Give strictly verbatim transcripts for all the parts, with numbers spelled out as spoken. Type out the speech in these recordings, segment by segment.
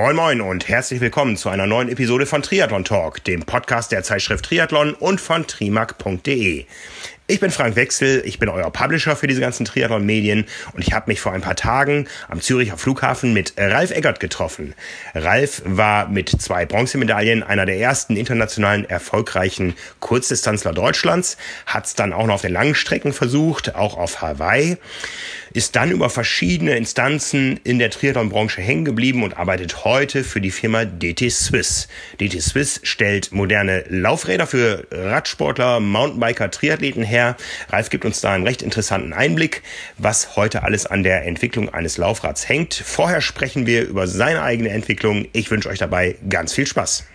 Moin Moin und herzlich willkommen zu einer neuen Episode von Triathlon Talk, dem Podcast der Zeitschrift Triathlon und von trimark punkt de. Ich bin Frank Wechsel, ich bin euer Publisher für diese ganzen Triathlon-Medien und ich habe mich vor ein paar Tagen am Züricher Flughafen mit Ralf Eggert getroffen. Ralf war mit zwei Bronzemedaillen einer der ersten internationalen erfolgreichen Kurzdistanzler Deutschlands, hat es dann auch noch auf den langen Strecken versucht, auch auf Hawaii, ist dann über verschiedene Instanzen in der Triathlon-Branche hängen geblieben und arbeitet heute für die Firma D T Swiss. D T Swiss stellt moderne Laufräder für Radsportler, Mountainbiker, Triathleten her. Ralf gibt uns da einen recht interessanten Einblick, was heute alles an der Entwicklung eines Laufrads hängt. Vorher sprechen wir über seine eigene Entwicklung. Ich wünsche euch dabei ganz viel Spaß.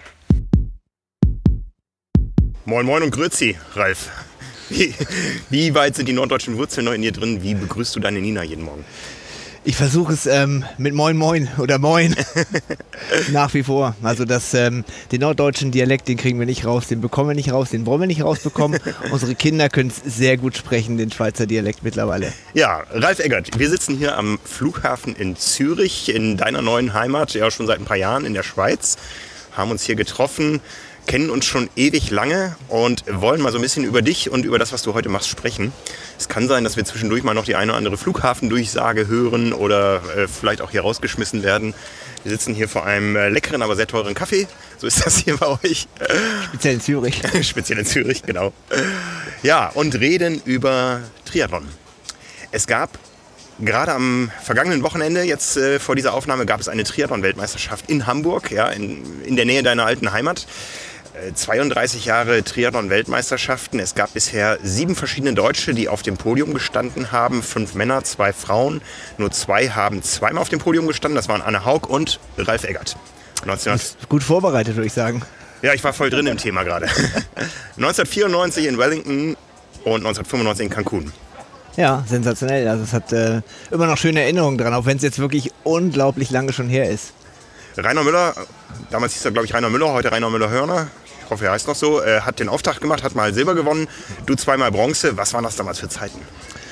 Moin Moin und Grüezi, Ralf. Wie, wie weit sind die norddeutschen Wurzeln noch in dir drin? Wie begrüßt du deine Nina jeden Morgen? Ich versuche es ähm, mit Moin Moin oder Moin nach wie vor. Also das, ähm, den norddeutschen Dialekt, den kriegen wir nicht raus, den bekommen wir nicht raus, den wollen wir nicht rausbekommen. Unsere Kinder können es sehr gut sprechen, den Schweizer Dialekt mittlerweile. Ja, Ralf Eggert, wir sitzen hier am Flughafen in Zürich, in deiner neuen Heimat, ja schon seit ein paar Jahren in der Schweiz, haben uns hier getroffen, kennen uns schon ewig lange und wollen mal so ein bisschen über dich und über das, was du heute machst, sprechen. Es kann sein, dass wir zwischendurch mal noch die eine oder andere Flughafendurchsage hören oder äh, vielleicht auch hier rausgeschmissen werden. Wir sitzen hier vor einem äh, leckeren, aber sehr teuren Kaffee. So ist das hier bei euch. Speziell in Zürich. Speziell in Zürich, genau. Ja, und reden über Triathlon. Es gab gerade am vergangenen Wochenende, jetzt äh, vor dieser Aufnahme, gab es eine Triathlon-Weltmeisterschaft in Hamburg, ja, in, in der Nähe deiner alten Heimat. zweiunddreißig Jahre Triathlon-Weltmeisterschaften. Es gab bisher sieben verschiedene Deutsche, die auf dem Podium gestanden haben. Fünf Männer, zwei Frauen. Nur zwei haben zweimal auf dem Podium gestanden. Das waren Anne Haug und Ralf Eggert. neunzehn Gut vorbereitet, würde ich sagen. Ja, ich war voll drin im Thema gerade. neunzehnhundertvierundneunzig in Wellington und neunzehnhundertfünfundneunzig in Cancun. Ja, sensationell. Also es hat äh, immer noch schöne Erinnerungen dran, auch wenn es jetzt wirklich unglaublich lange schon her ist. Rainer Müller, damals hieß er glaube ich Rainer Müller, heute Rainer Müller-Hörner, ich hoffe er heißt noch so, äh, hat den Auftakt gemacht, hat mal Silber gewonnen, du zweimal Bronze. Was waren das damals für Zeiten?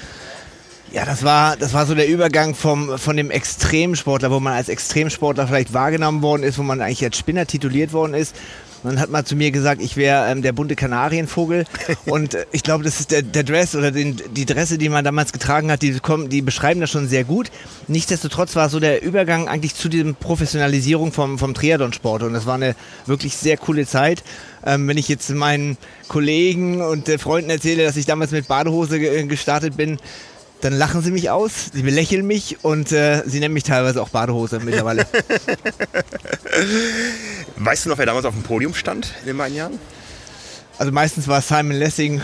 Ja, das war, das war so der Übergang vom, von dem Extremsportler, wo man als Extremsportler vielleicht wahrgenommen worden ist, wo man eigentlich als Spinner tituliert worden ist. Und dann hat man zu mir gesagt, ich wäre ähm, der bunte Kanarienvogel. Und äh, ich glaube, das ist der, der Dress oder den, die Dresse, die man damals getragen hat, die, kommen, die beschreiben das schon sehr gut. Nichtsdestotrotz war so der Übergang eigentlich zu dieser Professionalisierung vom, vom Triathlon-Sport. Und das war eine wirklich sehr coole Zeit. Ähm, wenn ich jetzt meinen Kollegen und äh, Freunden erzähle, dass ich damals mit Badehose ge- gestartet bin, dann lachen sie mich aus, sie belächeln mich und äh, sie nennen mich teilweise auch Badehose mittlerweile. Weißt du noch, wer damals auf dem Podium stand in den beiden Jahren? Also meistens war es Simon Lessing.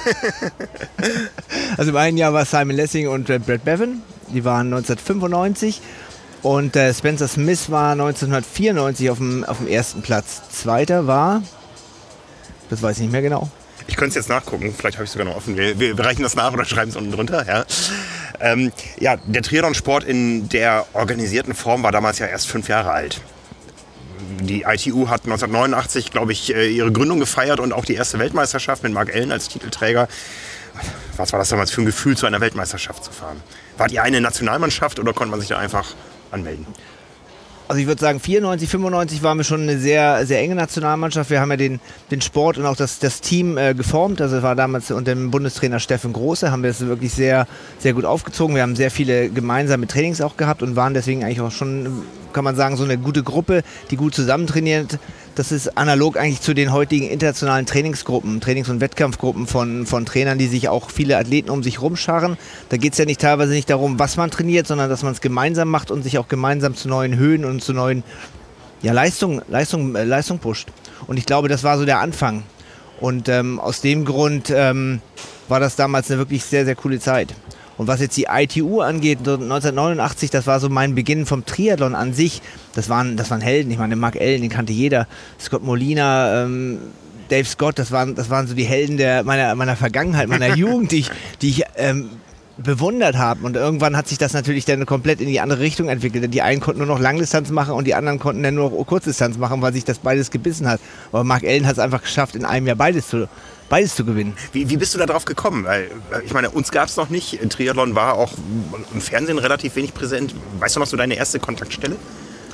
Also im einen Jahr war es Simon Lessing und äh, Brad Bevan. Die waren neunzehnhundertfünfundneunzig. Und äh, Spencer Smith war neunzehnhundertvierundneunzig auf dem, auf dem ersten Platz. Zweiter war, das weiß ich nicht mehr genau. Ich könnte es jetzt nachgucken, vielleicht habe ich es sogar noch offen. Wir, wir reichen das nach oder schreiben es unten drunter. Ja. Ähm, ja, der Triathlon-Sport in der organisierten Form war damals ja erst fünf Jahre alt. Die I T U hat neunzehnhundertneunundachtzig, glaube ich, ihre Gründung gefeiert und auch die erste Weltmeisterschaft mit Mark Allen als Titelträger. Was war das damals für ein Gefühl, zu einer Weltmeisterschaft zu fahren? Wart ihr eine Nationalmannschaft oder konnte man sich da einfach anmelden? Also ich würde sagen, vierundneunzig, fünfundneunzig waren wir schon eine sehr, sehr enge Nationalmannschaft. Wir haben ja den, den Sport und auch das, das Team äh, geformt. Also es war damals unter dem Bundestrainer Steffen Große, haben wir das wirklich sehr, sehr gut aufgezogen. Wir haben sehr viele gemeinsame Trainings auch gehabt und waren deswegen eigentlich auch schon, kann man sagen, so eine gute Gruppe, die gut zusammen trainiert. Das ist analog eigentlich zu den heutigen internationalen Trainingsgruppen, Trainings- und Wettkampfgruppen von, von Trainern, die sich auch viele Athleten um sich rumscharren. Da geht es ja nicht teilweise nicht darum, was man trainiert, sondern dass man es gemeinsam macht und sich auch gemeinsam zu neuen Höhen und zu neuen ja, Leistung, Leistung, äh, Leistung pusht. Und ich glaube, das war so der Anfang. Und ähm, aus dem Grund ähm, war das damals eine wirklich sehr, sehr coole Zeit. Und was jetzt die I T U angeht, neunzehnhundertneunundachtzig, das war so mein Beginn vom Triathlon an sich. Das waren, das waren Helden. Ich meine, Mark Allen, den kannte jeder. Scott Molina, ähm, Dave Scott, das waren, das waren so die Helden der, meiner, meiner Vergangenheit, meiner Jugend, die ich, die ich ähm, bewundert habe. Und irgendwann hat sich das natürlich dann komplett in die andere Richtung entwickelt. Die einen konnten nur noch Langdistanz machen und die anderen konnten dann nur noch Kurzdistanz machen, weil sich das beides gebissen hat. Aber Mark Allen hat es einfach geschafft, in einem Jahr beides zu beides zu gewinnen. Wie, wie bist du da drauf gekommen? Weil, ich meine, uns gab es noch nicht. Triathlon war auch im Fernsehen relativ wenig präsent. Weißt du noch so deine erste Kontaktstelle?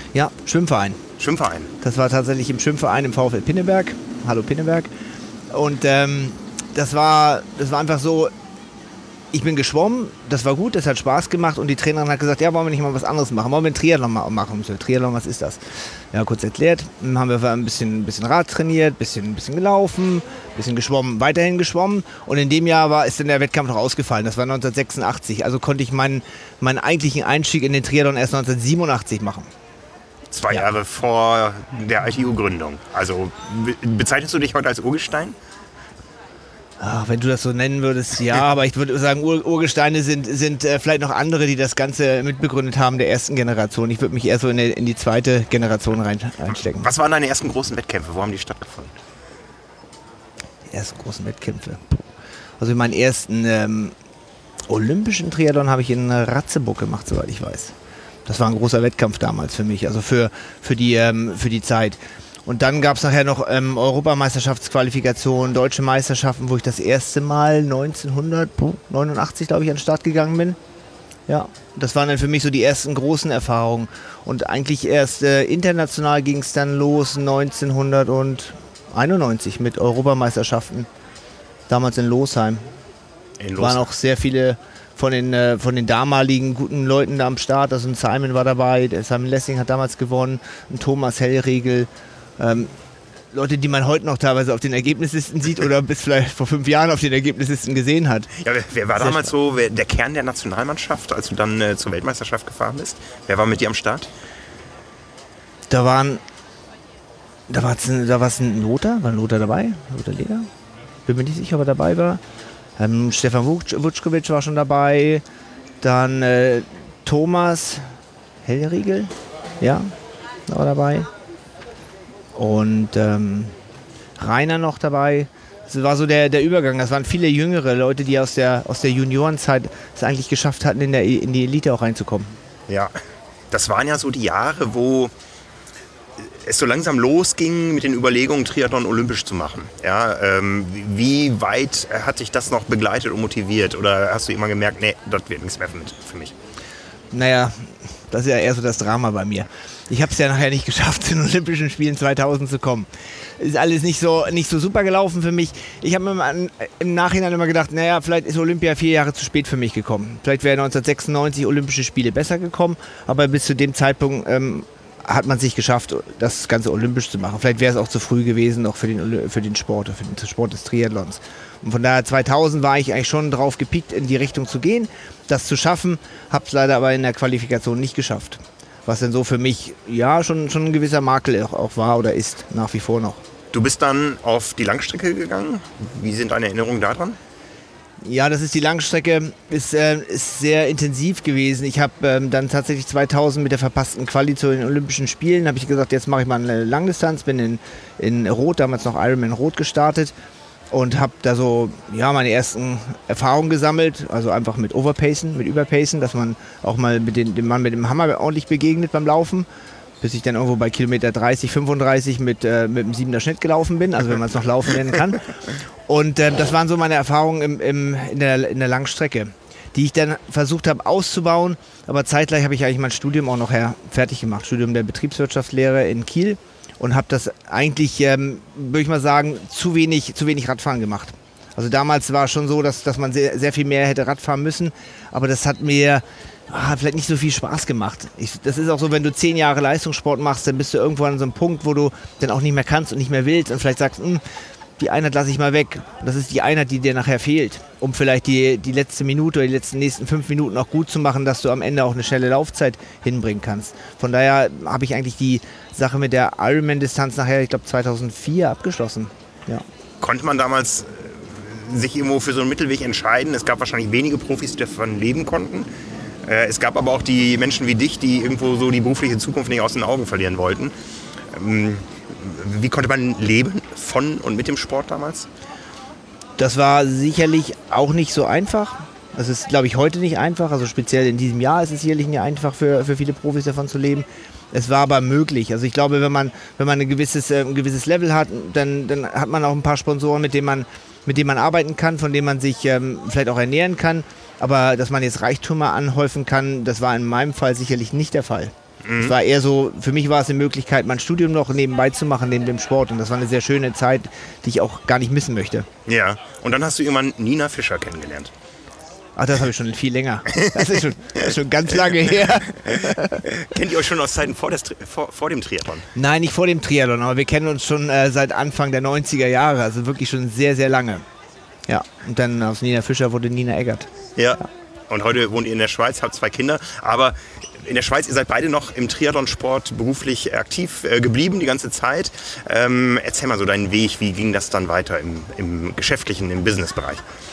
Ja, Schwimmverein. Schwimmverein. Das war tatsächlich im Schwimmverein im VfL Pinneberg. Hallo Pinneberg. Und ähm, das war, das war einfach so, ich bin geschwommen, das war gut, das hat Spaß gemacht und die Trainerin hat gesagt, ja, wollen wir nicht mal was anderes machen, wollen wir einen Triathlon machen? So, Triathlon, was ist das? Ja, kurz erklärt, dann haben wir ein bisschen, ein bisschen Rad trainiert, ein bisschen, ein bisschen gelaufen, ein bisschen geschwommen, weiterhin geschwommen und in dem Jahr war, ist dann der Wettkampf noch ausgefallen, das war neunzehnhundertsechsundachtzig, also konnte ich meinen, meinen eigentlichen Einstieg in den Triathlon erst neunzehnhundertsiebenundachtzig machen. Zwei Ja. Jahre vor der I T U-Gründung. Also bezeichnest du dich heute als Urgestein? Ach, wenn du das so nennen würdest, ja, aber ich würde sagen, Ur- Urgesteine sind, sind äh, vielleicht noch andere, die das Ganze mitbegründet haben, der ersten Generation. Ich würde mich eher so in, die, in die zweite Generation rein, reinstecken. Was waren deine ersten großen Wettkämpfe? Wo haben die stattgefunden? Die ersten großen Wettkämpfe. Also meinen ersten ähm, olympischen Triathlon habe ich in Ratzeburg gemacht, soweit ich weiß. Das war ein großer Wettkampf damals für mich, also für, für, die, ähm, für die Zeit. Und dann gab es nachher noch ähm, Europameisterschaftsqualifikationen, deutsche Meisterschaften, wo ich das erste Mal neunzehnhundertneunundachtzig, glaube ich, an den Start gegangen bin. Ja, das waren dann für mich so die ersten großen Erfahrungen. Und eigentlich erst äh, international ging es dann los neunzehnhunderteinundneunzig mit Europameisterschaften. Damals in Losheim. In Waren auch sehr viele von den, äh, von den damaligen guten Leuten da am Start. Also ein Simon war dabei, der Simon Lessing hat damals gewonnen, ein Thomas Hellriegel. Ähm, Leute, die man heute noch teilweise auf den Ergebnislisten sieht oder bis vielleicht vor fünf Jahren auf den Ergebnislisten gesehen hat. Ja, wer, wer war Sehr damals stark. so wer, der Kern der Nationalmannschaft, als du dann äh, zur Weltmeisterschaft gefahren bist? Wer war mit dir am Start? Da waren, da war da war's ein Lothar, war ein Lothar dabei, Lothar Leder. Bin mir nicht sicher, ob er dabei war. Ähm, Stefan Wutschkowitsch war schon dabei. Dann äh, Thomas Hellriegel, ja, war dabei. Und ähm, Rainer noch dabei. Das war so der, der Übergang. Das waren viele jüngere Leute, die aus der, aus der Juniorenzeit es eigentlich geschafft hatten, in, der, in die Elite auch reinzukommen. Ja, das waren ja so die Jahre, wo es so langsam losging mit den Überlegungen, Triathlon olympisch zu machen. Ja, ähm, wie weit hat dich das noch begleitet und motiviert? Oder hast du immer gemerkt, nee, das wird nichts mehr für mich? Naja, das ist ja eher so das Drama bei mir. Ich habe es ja nachher nicht geschafft, zu den Olympischen Spielen zweitausend zu kommen. Ist alles nicht so, nicht so super gelaufen für mich. Ich habe mir im Nachhinein immer gedacht, naja, vielleicht ist Olympia vier Jahre zu spät für mich gekommen. Vielleicht wäre neunzehnhundertsechsundneunzig Olympische Spiele besser gekommen, aber bis zu dem Zeitpunkt ähm, hat man es nicht geschafft, das Ganze olympisch zu machen. Vielleicht wäre es auch zu früh gewesen, auch für den, für den Sport, für den Sport des Triathlons. Und von daher zweitausend war ich eigentlich schon drauf gepiekt, in die Richtung zu gehen, das zu schaffen, habe es leider aber in der Qualifikation nicht geschafft. Was dann so für mich ja schon, schon ein gewisser Makel auch, auch war oder ist, nach wie vor noch. Du bist dann auf die Langstrecke gegangen. Wie sind deine Erinnerungen daran? Ja, das ist die Langstrecke, ist, äh, ist sehr intensiv gewesen. Ich habe ähm, dann tatsächlich zweitausend mit der verpassten Quali zu den Olympischen Spielen, habe ich gesagt, jetzt mache ich mal eine Langdistanz, bin in, in Rot, damals noch Ironman Rot gestartet und habe da so ja, meine ersten Erfahrungen gesammelt, also einfach mit Overpacen, mit Überpacen, dass man auch mal mit den, dem Mann mit dem Hammer ordentlich begegnet beim Laufen, bis ich dann irgendwo bei Kilometer dreißig, fünfunddreißig mit, äh, mit einem siebener Schnitt gelaufen bin, also wenn man es noch laufen nennen kann. Und äh, das waren so meine Erfahrungen im, im, in, der, in der Langstrecke, die ich dann versucht habe auszubauen, aber zeitgleich habe ich eigentlich mein Studium auch noch her, fertig gemacht, Studium der Betriebswirtschaftslehre in Kiel. Und habe das eigentlich, ähm, würde ich mal sagen, zu wenig, zu wenig Radfahren gemacht. Also damals war es schon so, dass, dass man sehr, sehr viel mehr hätte Radfahren müssen. Aber das hat mir ah, vielleicht nicht so viel Spaß gemacht. Ich, das ist auch so, wenn du zehn Jahre Leistungssport machst, dann bist du irgendwo an so einem Punkt, wo du dann auch nicht mehr kannst und nicht mehr willst. Und vielleicht sagst, die Einheit lasse ich mal weg. Das ist die Einheit, die dir nachher fehlt, um vielleicht die, die letzte Minute oder die letzten nächsten fünf Minuten auch gut zu machen, dass du am Ende auch eine schnelle Laufzeit hinbringen kannst. Von daher habe ich eigentlich die Sache mit der Ironman-Distanz nachher, ich glaube zweitausendvier, abgeschlossen. Ja. Konnte man damals sich irgendwo für so einen Mittelweg entscheiden? Es gab wahrscheinlich wenige Profis, die davon leben konnten. Es gab aber auch die Menschen wie dich, die irgendwo so die berufliche Zukunft nicht aus den Augen verlieren wollten. Wie konnte man leben von und mit dem Sport damals? Das war sicherlich auch nicht so einfach. Das ist, glaube ich, heute nicht einfach. Also speziell in diesem Jahr ist es sicherlich nicht einfach für, für viele Profis davon zu leben. Es war aber möglich. Also ich glaube, wenn man, wenn man ein gewisses, äh, ein gewisses Level hat, dann, dann hat man auch ein paar Sponsoren, mit denen man, mit denen man arbeiten kann, von denen man sich ähm, vielleicht auch ernähren kann. Aber dass man jetzt Reichtümer anhäufen kann, das war in meinem Fall sicherlich nicht der Fall. Es mhm. war eher so, für mich war es eine Möglichkeit, mein Studium noch nebenbei zu machen, neben dem Sport. Und das war eine sehr schöne Zeit, die ich auch gar nicht missen möchte. Ja, und dann hast du irgendwann Nina Fischer kennengelernt. Ach, das habe ich schon viel länger. Das ist schon, das ist schon ganz lange her. Kennt ihr euch schon aus Zeiten vor, des, vor, vor dem Triathlon? Nein, nicht vor dem Triathlon, aber wir kennen uns schon äh, seit Anfang der neunziger Jahre, also wirklich schon sehr, sehr lange. Ja, und dann aus Nina Fischer wurde Nina Eggert. Ja, ja. Und heute wohnt ihr in der Schweiz, habt zwei Kinder, aber in der Schweiz, ihr seid beide noch im Triathlonsport beruflich aktiv äh, geblieben die ganze Zeit. Ähm, erzähl mal so deinen Weg, wie ging das dann weiter im, im geschäftlichen, im Businessbereich?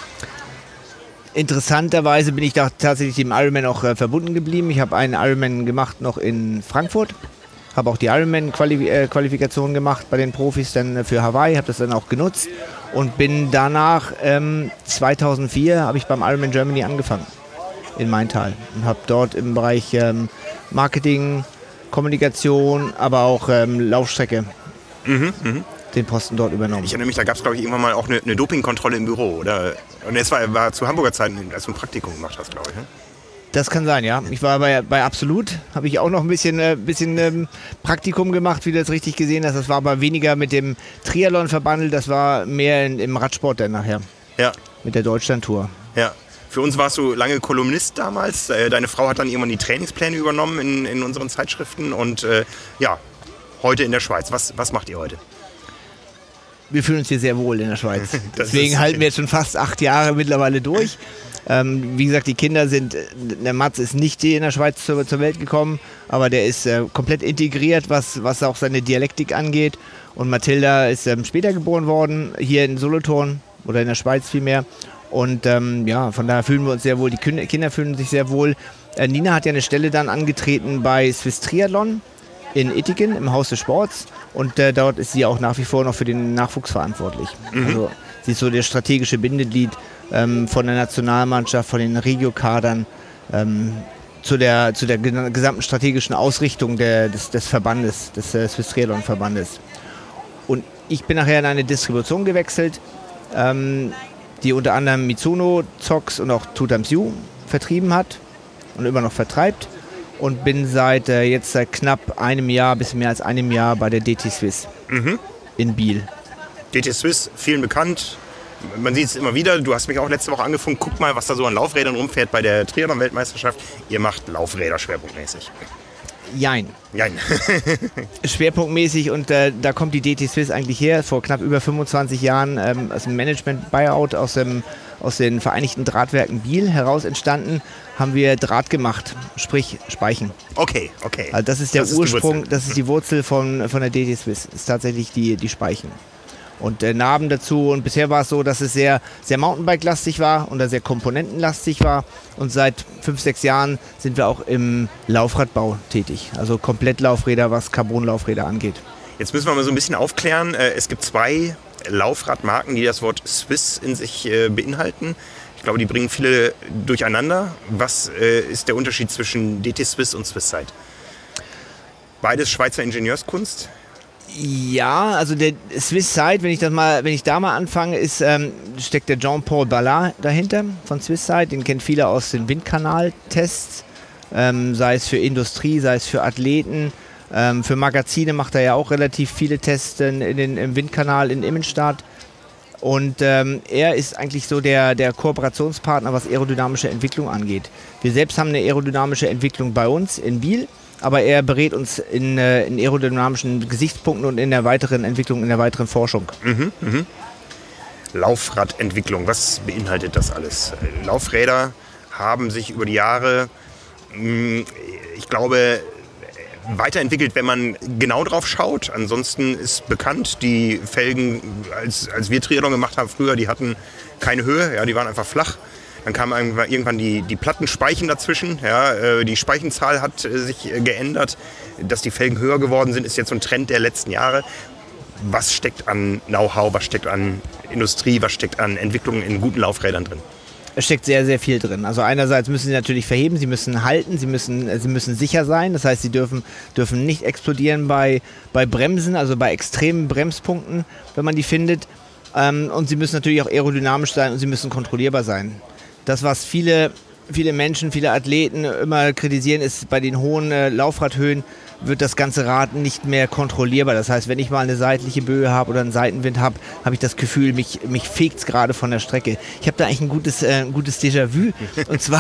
Interessanterweise bin ich da tatsächlich dem Ironman auch äh, verbunden geblieben. Ich habe einen Ironman gemacht noch in Frankfurt, habe auch die Ironman-Qualifikation gemacht bei den Profis dann für Hawaii, habe das dann auch genutzt und bin danach, ähm, zweitausendvier, habe ich beim Ironman Germany angefangen in Maintal und habe dort im Bereich ähm, Marketing, Kommunikation, aber auch ähm, Laufstrecke mhm, mh. den Posten dort übernommen. Ich erinnere mich, da gab es glaube ich irgendwann mal auch eine, eine Dopingkontrolle im Büro, oder? Und das war, war zu Hamburger Zeiten, als du ein Praktikum gemacht hast, glaube ich. Ne? Das kann sein, ja. Ich war bei, bei Absolut, habe ich auch noch ein bisschen, äh, bisschen ähm, Praktikum gemacht, wie du das richtig gesehen hast. Das war aber weniger mit dem Triathlon verbandelt, das war mehr in, im Radsport dann nachher. Ja. Mit der Deutschlandtour. Ja. Für uns warst du lange Kolumnist damals. Deine Frau hat dann irgendwann die Trainingspläne übernommen in, in unseren Zeitschriften. Und äh, ja, heute in der Schweiz. Was, was macht ihr heute? Wir fühlen uns hier sehr wohl in der Schweiz. Deswegen halten wir jetzt schon fast acht Jahre mittlerweile durch. Ähm, wie gesagt, die Kinder sind, der Mats ist nicht hier in der Schweiz zur, zur Welt gekommen, aber der ist äh, komplett integriert, was, was auch seine Dialektik angeht. Und Mathilda ist ähm, später geboren worden, hier in Solothurn oder in der Schweiz vielmehr. Und ähm, ja, von daher fühlen wir uns sehr wohl, die Kinder fühlen sich sehr wohl. Äh, Nina hat ja eine Stelle dann angetreten bei Swiss Triathlon in Ittigen im Haus des Sports und äh, dort ist sie auch nach wie vor noch für den Nachwuchs verantwortlich. Mhm. Also sie ist so der strategische Bindeglied ähm, von der Nationalmannschaft, von den Regiokadern ähm, zu der, zu der gesamten strategischen Ausrichtung der, des, des Verbandes, des äh, Swiss Triathlon Verbandes. Und ich bin nachher in eine Distribution gewechselt, ähm, die unter anderem Mizuno, Zox und auch Two Times You vertrieben hat und immer noch vertreibt. Und bin seit äh, jetzt seit knapp einem Jahr, bis mehr als einem Jahr bei der D T Swiss mhm. in Biel. D T Swiss, vielen bekannt. Man sieht es immer wieder. Du hast mich auch letzte Woche angefangen. Guck mal, was da so an Laufrädern rumfährt bei der Triathlon-Weltmeisterschaft. Ihr macht Laufräder schwerpunktmäßig. Jein. Jein. Schwerpunktmäßig und äh, da kommt die D T Swiss eigentlich her. Vor knapp über fünfundzwanzig Jahren ähm, aus dem Management-Buyout aus, dem, aus den Vereinigten Drahtwerken Biel heraus entstanden, haben wir Draht gemacht, sprich Speichen. Okay, okay. Also das ist der das Ursprung, ist das ist die Wurzel von, von der D T Swiss. Das ist tatsächlich die, die Speichen. Und äh, Narben dazu. Und bisher war es so, dass es sehr, sehr Mountainbike-lastig war und sehr komponentenlastig war. Und seit fünf, sechs Jahren sind wir auch im Laufradbau tätig. Also komplett Laufräder, was Carbon-Laufräder angeht. Jetzt müssen wir mal so ein bisschen aufklären. Es gibt zwei Laufradmarken, die das Wort Swiss in sich beinhalten. Ich glaube, die bringen viele durcheinander. Was ist der Unterschied zwischen D T Swiss und Swisside? Beides Schweizer Ingenieurskunst? Ja, also der Swisside, wenn ich das mal, wenn ich da mal anfange, ist, ähm, steckt der Jean-Paul Ballard dahinter von Swisside. Den kennen viele aus den Windkanaltests, ähm, sei es für Industrie, sei es für Athleten. Ähm, für Magazine macht er ja auch relativ viele Tests in, in den, im Windkanal in Immenstadt. Und ähm, er ist eigentlich so der, der Kooperationspartner, was aerodynamische Entwicklung angeht. Wir selbst haben eine aerodynamische Entwicklung bei uns in Biel. Aber er berät uns in, äh, in aerodynamischen Gesichtspunkten und in der weiteren Entwicklung, in der weiteren Forschung. Mhm, mh. Laufradentwicklung, was beinhaltet das alles? Laufräder haben sich über die Jahre, mh, ich glaube, weiterentwickelt, wenn man genau drauf schaut. Ansonsten ist bekannt, die Felgen, als, als wir Triathlon gemacht haben früher, die hatten keine Höhe, ja, die waren einfach flach. Dann kamen irgendwann die, die Plattenspeichen dazwischen. Ja, die Speichenzahl hat sich geändert. Dass die Felgen höher geworden sind, ist jetzt so ein Trend der letzten Jahre. Was steckt an Know-how, was steckt an Industrie, was steckt an Entwicklungen in guten Laufrädern drin? Es steckt sehr, sehr viel drin. Also einerseits müssen sie natürlich verheben, sie müssen halten, sie müssen, sie müssen sicher sein. Das heißt, sie dürfen, dürfen nicht explodieren bei, bei Bremsen, also bei extremen Bremspunkten, wenn man die findet. Und sie müssen natürlich auch aerodynamisch sein und sie müssen kontrollierbar sein. Das, was viele viele Menschen, viele Athleten immer kritisieren, ist bei den hohen äh, Laufradhöhen wird das ganze Rad nicht mehr kontrollierbar. Das heißt, wenn ich mal eine seitliche Böe habe oder einen Seitenwind habe, habe ich das Gefühl, mich, mich fegt es gerade von der Strecke. Ich habe da eigentlich ein gutes, äh, ein gutes Déjà-vu. Und zwar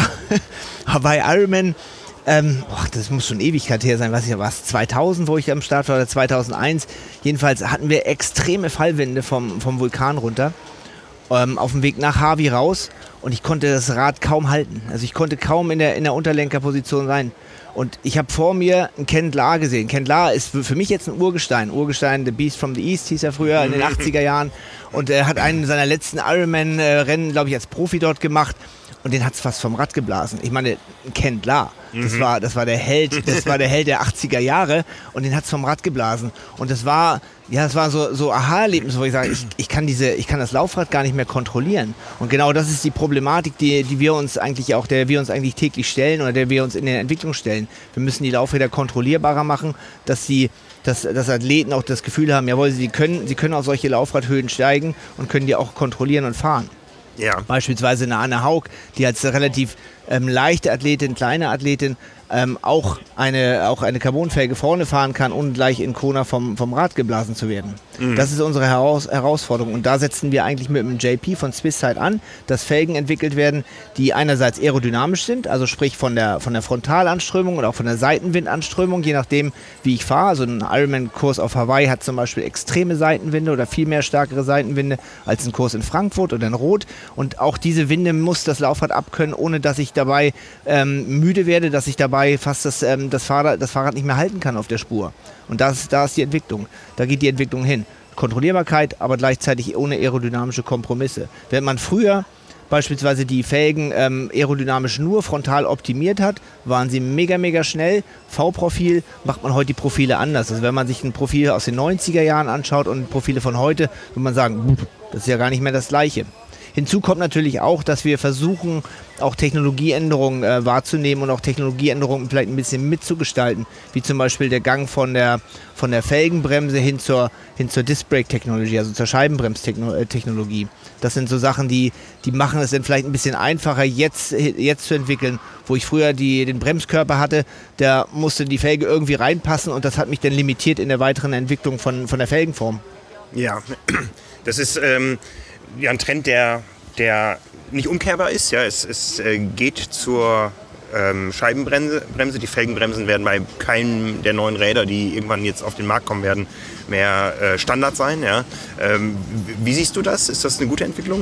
bei Ironman, ähm, oh, das muss schon Ewigkeit her sein, was ich was, zweitausend, wo ich am Start war, oder zweitausendeins. Jedenfalls hatten wir extreme Fallwinde vom, vom Vulkan runter, ähm, auf dem Weg nach Harvey raus. Und ich konnte das Rad kaum halten. Also ich konnte kaum in der, in der Unterlenkerposition sein. Und ich habe vor mir einen Ken Lahr gesehen. Ken Lahr ist für, für mich jetzt ein Urgestein. Urgestein, The Beast from the East hieß er früher in den achtziger Jahren. Und er hat einen seiner letzten Ironman-Rennen, glaube ich, als Profi dort gemacht. Und den hat es fast vom Rad geblasen. Ich meine, Ken Lahr, das, mhm. war, das war der Held, das war der Held der achtziger Jahre. Und den hat es vom Rad geblasen. Und das war, ja, das war so, so Aha-Erlebnis, wo ich sage, ich, ich, kann diese, ich kann das Laufrad gar nicht mehr kontrollieren. Und genau das ist die Problematik, die, die wir uns eigentlich auch, der wir uns eigentlich täglich stellen oder der wir uns in der Entwicklung stellen. Wir müssen die Laufräder kontrollierbarer machen, dass sie Dass, dass Athleten auch das Gefühl haben, jawohl, sie können, sie können auf solche Laufradhöhen steigen und können die auch kontrollieren und fahren. Ja. Beispielsweise eine Anne Haug, die als relativ ähm, leichte Athletin, kleine Athletin, ähm, auch eine, auch eine Carbonfelge vorne fahren kann, ohne gleich in Kona vom, vom Rad geblasen zu werden. Mhm. Das ist unsere Heraus- Herausforderung. Und da setzen wir eigentlich mit dem J P von Swisside an, dass Felgen entwickelt werden, die einerseits aerodynamisch sind, also sprich von der, von der Frontalanströmung und auch von der Seitenwindanströmung, je nachdem, wie ich fahre. Also ein Ironman-Kurs auf Hawaii hat zum Beispiel extreme Seitenwinde oder viel mehr stärkere Seitenwinde als ein Kurs in Frankfurt oder in Rot. Und auch diese Winde muss das Laufrad abkönnen, ohne dass ich dabei ähm, müde werde, dass ich dabei fast das, ähm, das, Fahrrad, das Fahrrad nicht mehr halten kann auf der Spur. Und das, da ist die Entwicklung. Da geht die Entwicklung hin. Kontrollierbarkeit, aber gleichzeitig ohne aerodynamische Kompromisse. Während man früher beispielsweise die Felgen ähm, aerodynamisch nur frontal optimiert hat, waren sie mega, mega schnell. V-Profil macht man heute die Profile anders. Also wenn man sich ein Profil aus den neunziger Jahren anschaut und Profile von heute, würde man sagen, das ist ja gar nicht mehr das Gleiche. Hinzu kommt natürlich auch, dass wir versuchen, auch Technologieänderungen äh, wahrzunehmen und auch Technologieänderungen vielleicht ein bisschen mitzugestalten, wie zum Beispiel der Gang von der, von der Felgenbremse hin zur, hin zur Disc-Brake-Technologie, also zur Scheibenbremstechnologie. Das sind so Sachen, die, die machen es dann vielleicht ein bisschen einfacher, jetzt, jetzt zu entwickeln. Wo ich früher die, den Bremskörper hatte, da musste die Felge irgendwie reinpassen und das hat mich dann limitiert in der weiteren Entwicklung von, von der Felgenform. Ja, das ist ähm, ja ein Trend, der, der nicht umkehrbar ist. Ja, es, es äh, geht zur ähm, Scheibenbremse. Bremse. Die Felgenbremsen werden bei keinem der neuen Räder, die irgendwann jetzt auf den Markt kommen werden, mehr äh, Standard sein. Ja. Ähm, wie siehst du das? Ist das eine gute Entwicklung?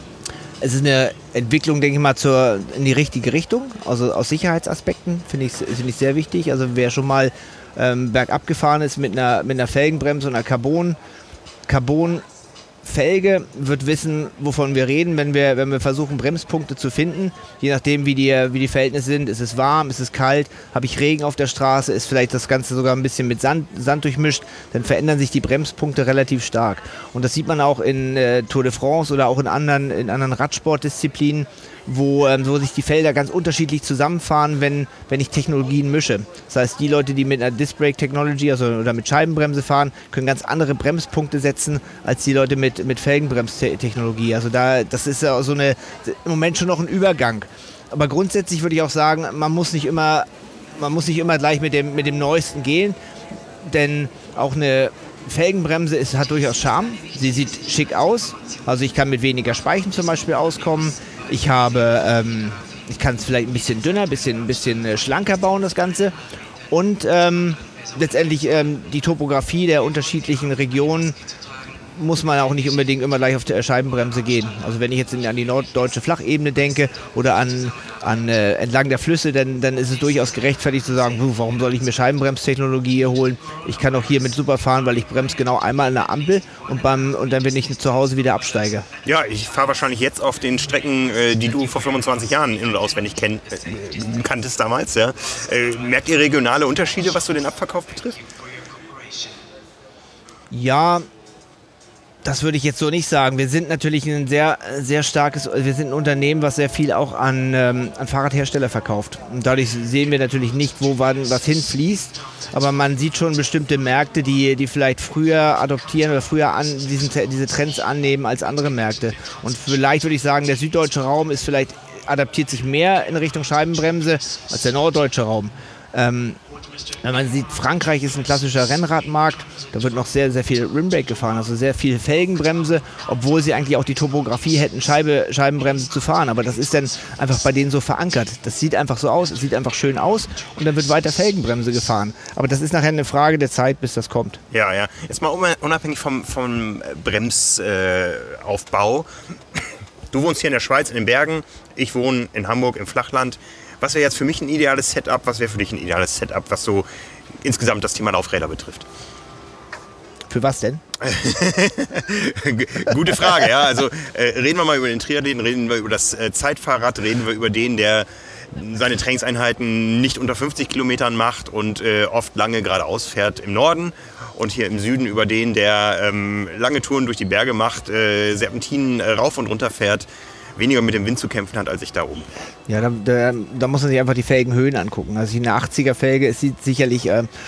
Es ist eine Entwicklung, denke ich mal, zur, in die richtige Richtung. Also aus Sicherheitsaspekten finde ich, find ich sehr wichtig. Also wer schon mal ähm, bergab gefahren ist mit einer, mit einer Felgenbremse und einer Carbon, Carbon Felge, wird wissen, wovon wir reden, wenn wir, wenn wir versuchen, Bremspunkte zu finden. Je nachdem, wie die, wie die Verhältnisse sind. Ist es warm, ist es kalt, habe ich Regen auf der Straße, ist vielleicht das Ganze sogar ein bisschen mit Sand, Sand durchmischt, dann verändern sich die Bremspunkte relativ stark. Und das sieht man auch in äh, Tour de France oder auch in anderen, in anderen Radsportdisziplinen, wo, ähm, wo sich die Felder ganz unterschiedlich zusammenfahren, wenn, wenn ich Technologien mische. Das heißt, die Leute, die mit einer Disc Brake Technology also, oder mit Scheibenbremse fahren, können ganz andere Bremspunkte setzen, als die Leute mit, mit Felgenbremstechnologie. Also da, das ist ja so eine, im Moment schon noch ein Übergang. Aber grundsätzlich würde ich auch sagen, man muss nicht immer, man muss nicht immer gleich mit dem, mit dem Neuesten gehen, denn auch eine Felgenbremse ist, hat durchaus Charme. Sie sieht schick aus. Also ich kann mit weniger Speichen zum Beispiel auskommen. Ich habe, ähm, ich kann es vielleicht ein bisschen dünner, ein bisschen, bisschen äh, schlanker bauen, das Ganze. Und ähm, letztendlich ähm, die Topografie der unterschiedlichen Regionen muss man auch nicht unbedingt immer gleich auf der Scheibenbremse gehen. Also wenn ich jetzt an die norddeutsche Flachebene denke oder an, an äh, entlang der Flüsse, dann, dann ist es durchaus gerechtfertigt zu sagen, warum soll ich mir Scheibenbremstechnologie hier holen? Ich kann auch hier mit super fahren, weil ich bremse genau einmal an der Ampel und, beim, und dann bin ich zu Hause wieder absteige. Ja, ich fahre wahrscheinlich jetzt auf den Strecken, äh, die du vor fünfundzwanzig Jahren in- und auswendig kenn, äh, kanntest damals. Ja. Äh, merkt ihr regionale Unterschiede, was so den Abverkauf betrifft? Ja, das würde ich jetzt so nicht sagen. Wir sind natürlich ein sehr, sehr starkes, wir sind ein Unternehmen, was sehr viel auch an, ähm, an Fahrradhersteller verkauft. Und dadurch sehen wir natürlich nicht, wo wann was hinfließt. Aber man sieht schon bestimmte Märkte, die, die vielleicht früher adoptieren oder früher an, diesen, diese Trends annehmen als andere Märkte. Und vielleicht würde ich sagen, der süddeutsche Raum ist vielleicht adaptiert sich mehr in Richtung Scheibenbremse als der norddeutsche Raum. Ähm, wenn man sieht, Frankreich ist ein klassischer Rennradmarkt, da wird noch sehr, sehr viel Rimbrake gefahren, also sehr viel Felgenbremse, obwohl sie eigentlich auch die Topografie hätten, Scheibe, Scheibenbremse zu fahren. Aber das ist dann einfach bei denen so verankert. Das sieht einfach so aus, es sieht einfach schön aus und dann wird weiter Felgenbremse gefahren. Aber das ist nachher eine Frage der Zeit, bis das kommt. Ja, ja. Jetzt mal unabhängig vom, vom Bremsaufbau. Du wohnst hier in der Schweiz, in den Bergen, ich wohne in Hamburg im Flachland. Was wäre jetzt für mich ein ideales Setup? Was wäre für dich ein ideales Setup, was so insgesamt das Thema Laufräder betrifft? Für was denn? Gute Frage, ja. Also äh, reden wir mal über den Triathleten, reden wir über das äh, Zeitfahrrad, reden wir über den, der seine Trainingseinheiten nicht unter fünfzig Kilometern macht und äh, oft lange geradeaus fährt im Norden. Und hier im Süden über den, der ähm, lange Touren durch die Berge macht, äh, Serpentinen äh, rauf und runter fährt, weniger mit dem Wind zu kämpfen hat als ich da oben. Ja, da, da, da muss man sich einfach die Felgenhöhen angucken. Also eine achtziger Felge, es sieht sicherlich, äh, ja,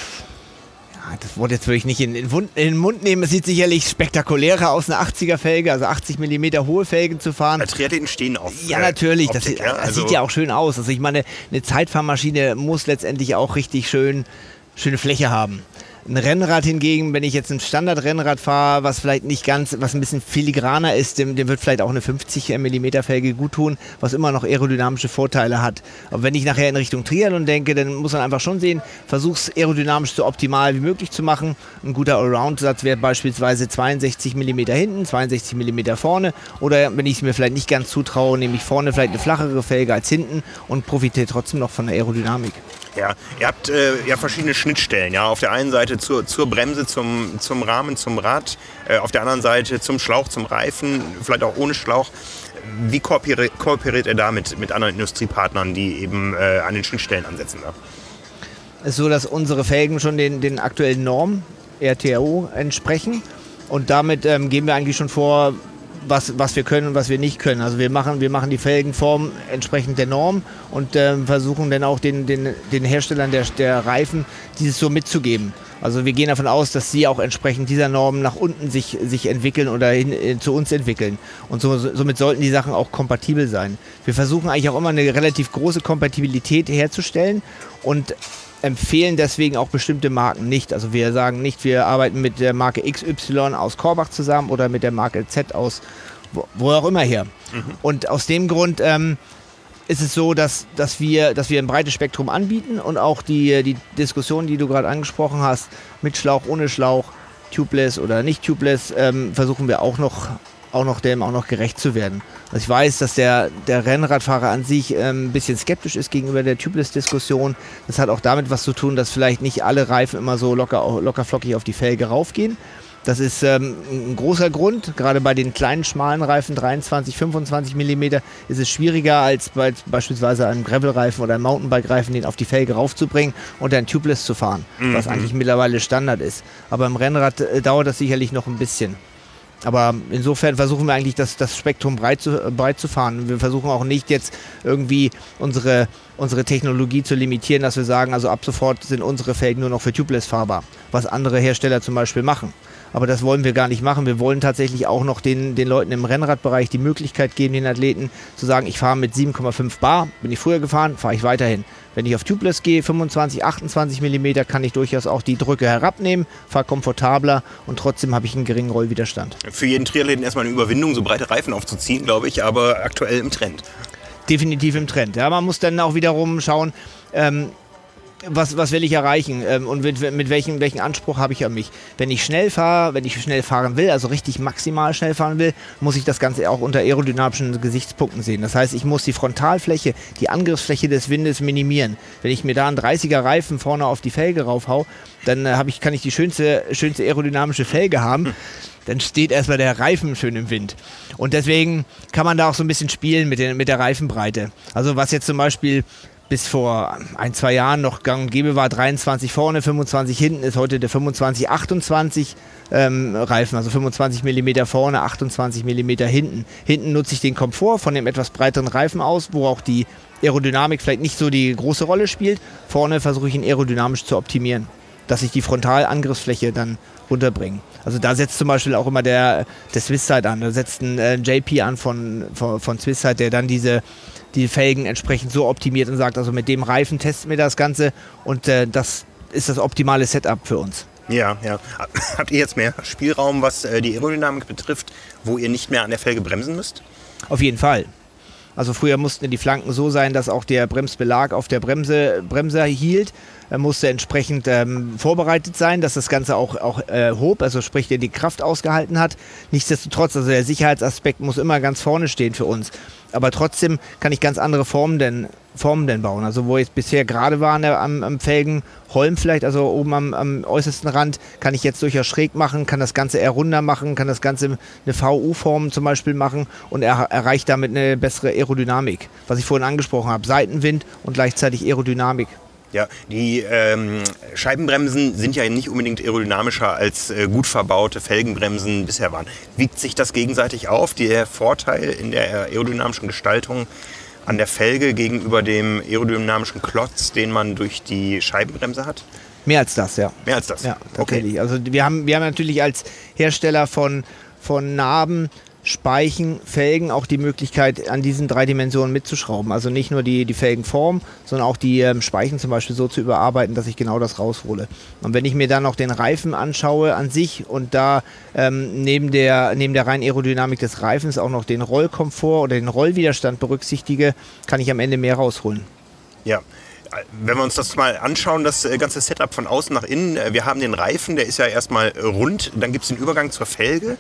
das Wort jetzt würde ich nicht in, in, in den Mund nehmen, es sieht sicherlich spektakulärer aus, eine achtziger Felge, also achtzig Millimeter hohe Felgen zu fahren. Ja, Triathleten stehen auf Ja, natürlich, äh, Optik, das, ja? das Also sieht ja auch schön aus. Also ich meine, eine Zeitfahrmaschine muss letztendlich auch richtig schön, schöne Fläche haben. Ein Rennrad hingegen, wenn ich jetzt ein Standardrennrad fahre, was vielleicht nicht ganz, was ein bisschen filigraner ist, dem, dem wird vielleicht auch eine fünfzig Millimeter Felge gut tun, was immer noch aerodynamische Vorteile hat. Aber wenn ich nachher in Richtung Triathlon denke, dann muss man einfach schon sehen, versuch's aerodynamisch so optimal wie möglich zu machen. Ein guter Allround-Satz wäre beispielsweise zweiundsechzig Millimeter hinten, zweiundsechzig Millimeter vorne. Oder wenn ich es mir vielleicht nicht ganz zutraue, nehme ich vorne vielleicht eine flachere Felge als hinten und profitiere trotzdem noch von der Aerodynamik. Ja, ihr habt äh, ja verschiedene Schnittstellen. Ja, auf der einen Seite zur, zur Bremse, zum, zum Rahmen, zum Rad, äh, auf der anderen Seite zum Schlauch, zum Reifen, vielleicht auch ohne Schlauch. Wie kooperiert, kooperiert ihr da mit, mit anderen Industriepartnern, die eben äh, an den Schnittstellen ansetzen? Ja? Es ist so, dass unsere Felgen schon den, den aktuellen Normen, R T O, entsprechen. Und damit ähm, gehen wir eigentlich schon vor, was, was wir können und was wir nicht können. Also wir machen, wir machen die Felgenform entsprechend der Norm und äh, versuchen dann auch den, den, den Herstellern der, der Reifen dieses so mitzugeben. Also wir gehen davon aus, dass sie auch entsprechend dieser Norm nach unten sich, sich entwickeln oder hin, äh, zu uns entwickeln. Und so, somit sollten die Sachen auch kompatibel sein. Wir versuchen eigentlich auch immer eine relativ große Kompatibilität herzustellen und empfehlen deswegen auch bestimmte Marken nicht. Also wir sagen nicht, wir arbeiten mit der Marke X Y aus Korbach zusammen oder mit der Marke Z aus wo, wo auch immer her. Mhm. Und aus dem Grund ähm, ist es so, dass, dass, wir, dass wir ein breites Spektrum anbieten und auch die, die Diskussion, die du gerade angesprochen hast, mit Schlauch, ohne Schlauch, tubeless oder nicht tubeless, ähm, versuchen wir auch noch auch noch dem auch noch gerecht zu werden. Also ich weiß, dass der, der Rennradfahrer an sich ähm, ein bisschen skeptisch ist gegenüber der Tubeless-Diskussion. Das hat auch damit was zu tun, dass vielleicht nicht alle Reifen immer so locker, locker flockig auf die Felge raufgehen. Das ist ähm, ein großer Grund. Gerade bei den kleinen, schmalen Reifen, dreiundzwanzig, fünfundzwanzig Millimeter, ist es schwieriger als bei, beispielsweise einem Gravelreifen oder einem Mountainbike-Reifen, den auf die Felge raufzubringen und dann Tubeless zu fahren, mhm. was eigentlich mittlerweile Standard ist. Aber im Rennrad äh, dauert das sicherlich noch ein bisschen. Aber insofern versuchen wir eigentlich, das, das Spektrum breit zu, breit zu fahren. Wir versuchen auch nicht jetzt irgendwie unsere, unsere Technologie zu limitieren, dass wir sagen, also ab sofort sind unsere Felgen nur noch für Tubeless fahrbar, was andere Hersteller zum Beispiel machen. Aber das wollen wir gar nicht machen. Wir wollen tatsächlich auch noch den, den Leuten im Rennradbereich die Möglichkeit geben, den Athleten zu sagen, ich fahre mit sieben Komma fünf Bar, bin ich früher gefahren, fahre ich weiterhin. Wenn ich auf Tubeless gehe, fünfundzwanzig, achtundzwanzig Millimeter, kann ich durchaus auch die Drücke herabnehmen, fahre komfortabler und trotzdem habe ich einen geringen Rollwiderstand. Für jeden Triathleten erstmal eine Überwindung, so breite Reifen aufzuziehen, glaube ich, aber aktuell im Trend. Definitiv im Trend. Ja, man muss dann auch wiederum schauen, ähm, Was, was will ich erreichen ähm, und mit, mit welchem, welchen Anspruch habe ich an mich. Wenn ich schnell fahre, wenn ich schnell fahren will, also richtig maximal schnell fahren will, muss ich das Ganze auch unter aerodynamischen Gesichtspunkten sehen. Das heißt, ich muss die Frontalfläche, die Angriffsfläche des Windes minimieren. Wenn ich mir da einen dreißiger Reifen vorne auf die Felge raufhau, dann äh, hab ich, kann ich die schönste, schönste aerodynamische Felge haben. Dann steht erstmal der Reifen schön im Wind. Und deswegen kann man da auch so ein bisschen spielen mit, den, mit der Reifenbreite. Also was jetzt zum Beispiel bis vor ein, zwei Jahren noch gang und gäbe war, dreiundzwanzig vorne, fünfundzwanzig hinten, ist heute der fünfundzwanzig achtundzwanzig ähm, Reifen, also fünfundzwanzig Millimeter vorne, achtundzwanzig Millimeter hinten. Hinten nutze ich den Komfort von dem etwas breiteren Reifen aus, wo auch die Aerodynamik vielleicht nicht so die große Rolle spielt. Vorne versuche ich ihn aerodynamisch zu optimieren, dass ich die Frontalangriffsfläche dann runterbringe. Also da setzt zum Beispiel auch immer der, der Swisside an, da setzt ein äh, J P an von, von, von Swisside, der dann diese die Felgen entsprechend so optimiert und sagt, also mit dem Reifen testen wir das Ganze und äh, das ist das optimale Setup für uns. Ja, ja. Habt ihr jetzt mehr Spielraum, was äh, die Aerodynamik betrifft, wo ihr nicht mehr an der Felge bremsen müsst? Auf jeden Fall. Also früher mussten die Flanken so sein, dass auch der Bremsbelag auf der Bremse, Bremse hielt. Er musste entsprechend ähm, vorbereitet sein, dass das Ganze auch, auch äh, hob, also sprich, der die Kraft ausgehalten hat. Nichtsdestotrotz, also der Sicherheitsaspekt muss immer ganz vorne stehen für uns. Aber trotzdem kann ich ganz andere Formen denn, Formen denn bauen. Also wo jetzt bisher gerade war an der, am, am Felgenholm vielleicht, also oben am, am äußersten Rand, kann ich jetzt durchaus schräg machen, kann das Ganze eher runder machen, kann das Ganze eine V U-Form zum Beispiel machen und er erreicht damit eine bessere Aerodynamik. Was ich vorhin angesprochen habe, Seitenwind und gleichzeitig Aerodynamik. Ja, die ähm, Scheibenbremsen sind ja nicht unbedingt aerodynamischer als äh, gut verbaute Felgenbremsen bisher waren. Wiegt sich das gegenseitig auf, der Vorteil in der aerodynamischen Gestaltung an der Felge gegenüber dem aerodynamischen Klotz, den man durch die Scheibenbremse hat? Mehr als das, ja. Mehr als das? Ja, tatsächlich. Okay. Also wir haben, wir haben natürlich als Hersteller von, von Narben, Speichen, Felgen auch die Möglichkeit, an diesen drei Dimensionen mitzuschrauben. Also nicht nur die, die Felgenform, sondern auch die ähm, Speichen zum Beispiel so zu überarbeiten, dass ich genau das raushole. Und wenn ich mir dann noch den Reifen anschaue an sich und da ähm, neben der, neben der reinen Aerodynamik des Reifens auch noch den Rollkomfort oder den Rollwiderstand berücksichtige, kann ich am Ende mehr rausholen. Ja. Wenn wir uns das mal anschauen, das ganze Setup von außen nach innen, wir haben den Reifen, der ist ja erstmal rund, dann gibt es den Übergang zur Felge.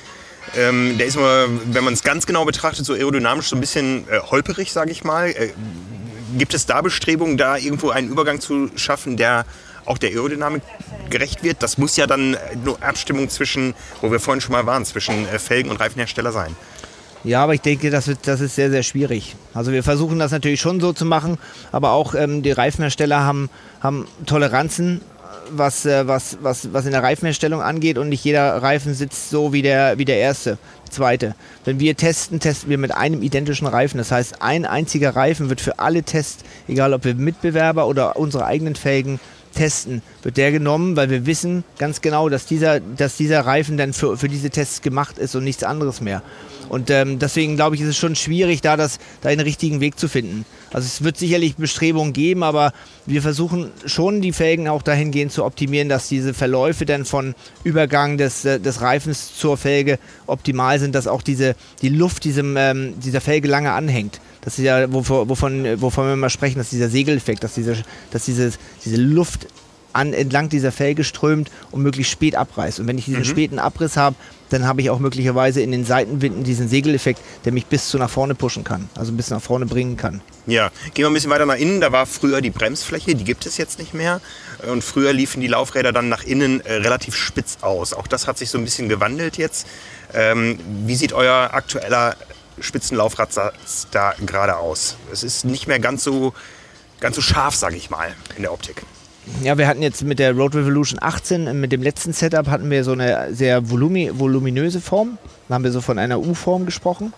Ähm, der ist immer, wenn man es ganz genau betrachtet, so aerodynamisch so ein bisschen äh, holperig, sage ich mal. Äh, gibt es da Bestrebungen, da irgendwo einen Übergang zu schaffen, der auch der Aerodynamik gerecht wird? Das muss ja dann nur Abstimmung zwischen, wo wir vorhin schon mal waren, zwischen äh, Felgen- und Reifenhersteller sein. Ja, aber ich denke, das, wird, das ist sehr, sehr schwierig. Also wir versuchen das natürlich schon so zu machen, aber auch ähm, die Reifenhersteller haben, haben Toleranzen, was, äh, was, was, was in der Reifenherstellung angeht und nicht jeder Reifen sitzt so wie der, wie der erste, zweite. Wenn wir testen, testen wir mit einem identischen Reifen. Das heißt, ein einziger Reifen wird für alle Tests, egal ob wir Mitbewerber oder unsere eigenen Felgen testen, wird der genommen, weil wir wissen ganz genau, dass dieser, dass dieser Reifen dann für, für diese Tests gemacht ist und nichts anderes mehr. Und ähm, deswegen glaube ich, ist es schon schwierig, da, das, da den richtigen Weg zu finden. Also es wird sicherlich Bestrebungen geben, aber wir versuchen schon die Felgen auch dahingehend zu optimieren, dass diese Verläufe dann von Übergang des, äh, des Reifens zur Felge optimal sind, dass auch diese, die Luft diesem, ähm, dieser Felge lange anhängt. Das ist ja, wovon, wovon, wovon wir immer sprechen, dass dieser Segeleffekt, dass diese, dass diese, diese Luft an, entlang dieser Felge strömt und möglichst spät abreißt. Und wenn ich diesen mhm. späten Abriss habe, dann habe ich auch möglicherweise in den Seitenwinden diesen Segeleffekt, der mich bis zu nach vorne pushen kann, also bis nach vorne bringen kann. Ja, gehen wir ein bisschen weiter nach innen. Da war früher die Bremsfläche, die gibt es jetzt nicht mehr. Und früher liefen die Laufräder dann nach innen äh, relativ spitz aus. Auch das hat sich so ein bisschen gewandelt jetzt. Ähm, wie sieht euer aktueller Spitzenlaufrad da gerade aus? Es ist nicht mehr ganz so, ganz so scharf, sage ich mal, in der Optik. Ja, wir hatten jetzt mit der Road Revolution achtzehn, mit dem letzten Setup hatten wir so eine sehr volumi- voluminöse Form. Da haben wir so von einer U-Form gesprochen.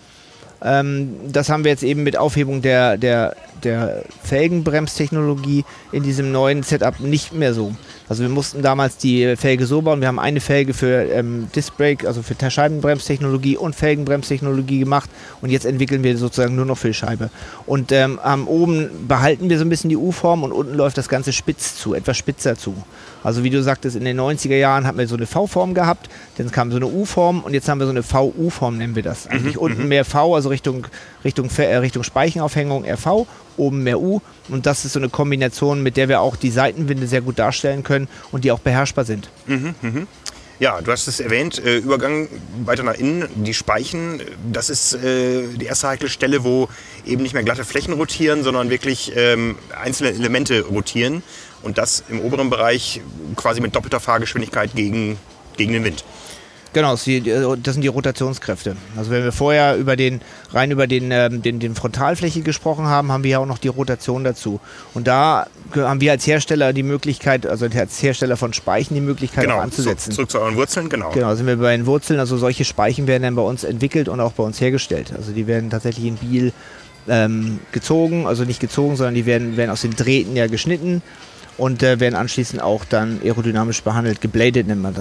Ähm, das haben wir jetzt eben mit Aufhebung der, der, der Felgenbremstechnologie in diesem neuen Setup nicht mehr so. Also wir mussten damals die Felge so bauen. Wir haben eine Felge für ähm, Disc Brake, also für Scheibenbremstechnologie und Felgenbremstechnologie gemacht und jetzt entwickeln wir sozusagen nur noch für die Scheibe. Und ähm, oben behalten wir so ein bisschen die U-Form und unten läuft das Ganze spitz zu, etwas spitzer zu. Also wie du sagtest, in den neunziger Jahren hatten wir so eine V-Form gehabt, dann kam so eine U-Form und jetzt haben wir so eine V U-Form, nennen wir das. Eigentlich mhm, unten mehr V, also Richtung, Richtung, Richtung Speichenaufhängung eher V, oben mehr U und das ist so eine Kombination, mit der wir auch die Seitenwinde sehr gut darstellen können und die auch beherrschbar sind. Mhm, mh. Ja, du hast es erwähnt, äh, Übergang weiter nach innen, die Speichen, das ist äh, die erste heikle Stelle, wo eben nicht mehr glatte Flächen rotieren, sondern wirklich ähm, einzelne Elemente rotieren und das im oberen Bereich quasi mit doppelter Fahrgeschwindigkeit gegen, gegen den Wind. Genau, das sind die Rotationskräfte. Also wenn wir vorher über den, rein über den, ähm, den, den Frontalfläche gesprochen haben, haben wir ja auch noch die Rotation dazu. Und da haben wir als Hersteller die Möglichkeit, also als Hersteller von Speichen die Möglichkeit genau, auch anzusetzen. So, zurück zu euren Wurzeln, genau. Genau, sind wir bei den Wurzeln, also solche Speichen werden dann bei uns entwickelt und auch bei uns hergestellt. Also die werden tatsächlich in Biel ähm, gezogen, also nicht gezogen, sondern die werden, werden aus den Drähten ja geschnitten und äh, werden anschließend auch dann aerodynamisch behandelt, gebladet nennt man das.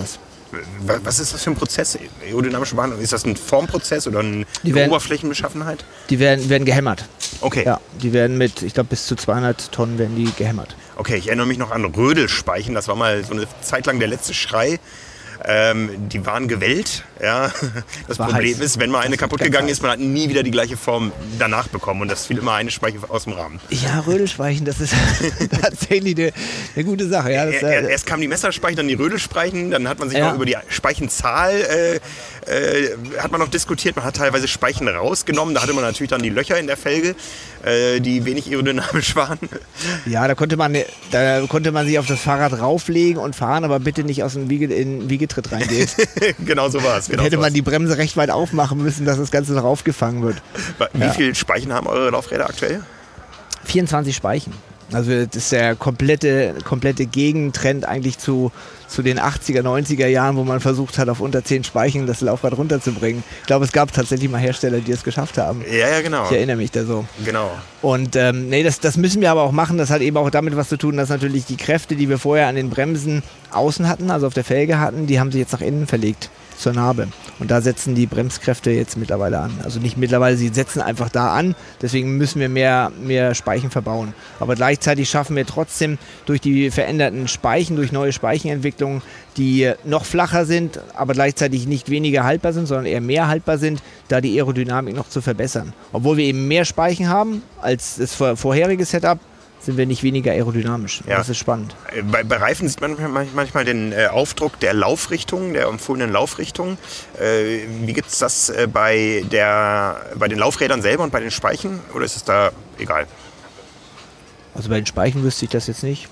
Was ist das für ein Prozess? Aerodynamische Behandlung, ist das ein Formprozess oder eine werden, Oberflächenbeschaffenheit? Die werden, werden gehämmert. Okay. Ja, die werden mit, ich glaube, bis zu zweihundert Tonnen werden die gehämmert. Okay, ich erinnere mich noch an Rödelspeichen. Das war mal so eine Zeit lang der letzte Schrei. Ähm, die waren gewellt. Ja. Das war Problem heiß. ist, wenn mal eine kaputt gegangen heiß. ist, man hat nie wieder die gleiche Form danach bekommen. Und das fiel immer eine Speiche aus dem Rahmen. Ja, Rödelspeichen, das ist tatsächlich eine, eine gute Sache. Ja, das, er, erst kamen die Messerspeichen, dann die Rödelspeichen. Dann hat man sich ja. noch über die Speichenzahl äh, äh, hat man noch diskutiert. Man hat teilweise Speichen rausgenommen. Da hatte man natürlich dann die Löcher in der Felge, äh, die wenig aerodynamisch waren. Ja, da konnte man, da konnte man sich auf das Fahrrad rauflegen und fahren, aber bitte nicht aus dem Wiege, in Wiegetritt reingehen. Genau so war es. Genau Dann hätte so man war's. die Bremse recht weit aufmachen müssen, dass das Ganze noch aufgefangen wird. Wie ja. viele Speichen haben eure Laufräder aktuell? vierundzwanzig Speichen. Also das ist der komplette, komplette Gegentrend eigentlich zu, zu den achtziger, neunziger Jahren, wo man versucht hat, auf unter zehn Speichen das Laufrad runterzubringen. Ich glaube, es gab tatsächlich mal Hersteller, die es geschafft haben. Ja, ja, genau. Ich erinnere mich da so. Genau. Und ähm, nee, das, das müssen wir aber auch machen. Das hat eben auch damit was zu tun, dass natürlich die Kräfte, die wir vorher an den Bremsen außen hatten, also auf der Felge hatten, die haben sich jetzt nach innen verlegt, zur Narbe. Und da setzen die Bremskräfte jetzt mittlerweile an. Also nicht mittlerweile, sie setzen einfach da an. Deswegen müssen wir mehr, mehr Speichen verbauen. Aber gleichzeitig schaffen wir trotzdem durch die veränderten Speichen, durch neue Speichenentwicklungen, die noch flacher sind, aber gleichzeitig nicht weniger haltbar sind, sondern eher mehr haltbar sind, da die Aerodynamik noch zu verbessern. Obwohl wir eben mehr Speichen haben als das vorherige Setup, sind wir nicht weniger aerodynamisch. Ja. Das ist spannend. Bei, bei Reifen sieht man manchmal den äh, Aufdruck der Laufrichtung, der empfohlenen Laufrichtung. Äh, wie gibt es das äh, bei, der, bei den Laufrädern selber und bei den Speichen? Oder ist es da egal? Also bei den Speichen wüsste ich das jetzt nicht.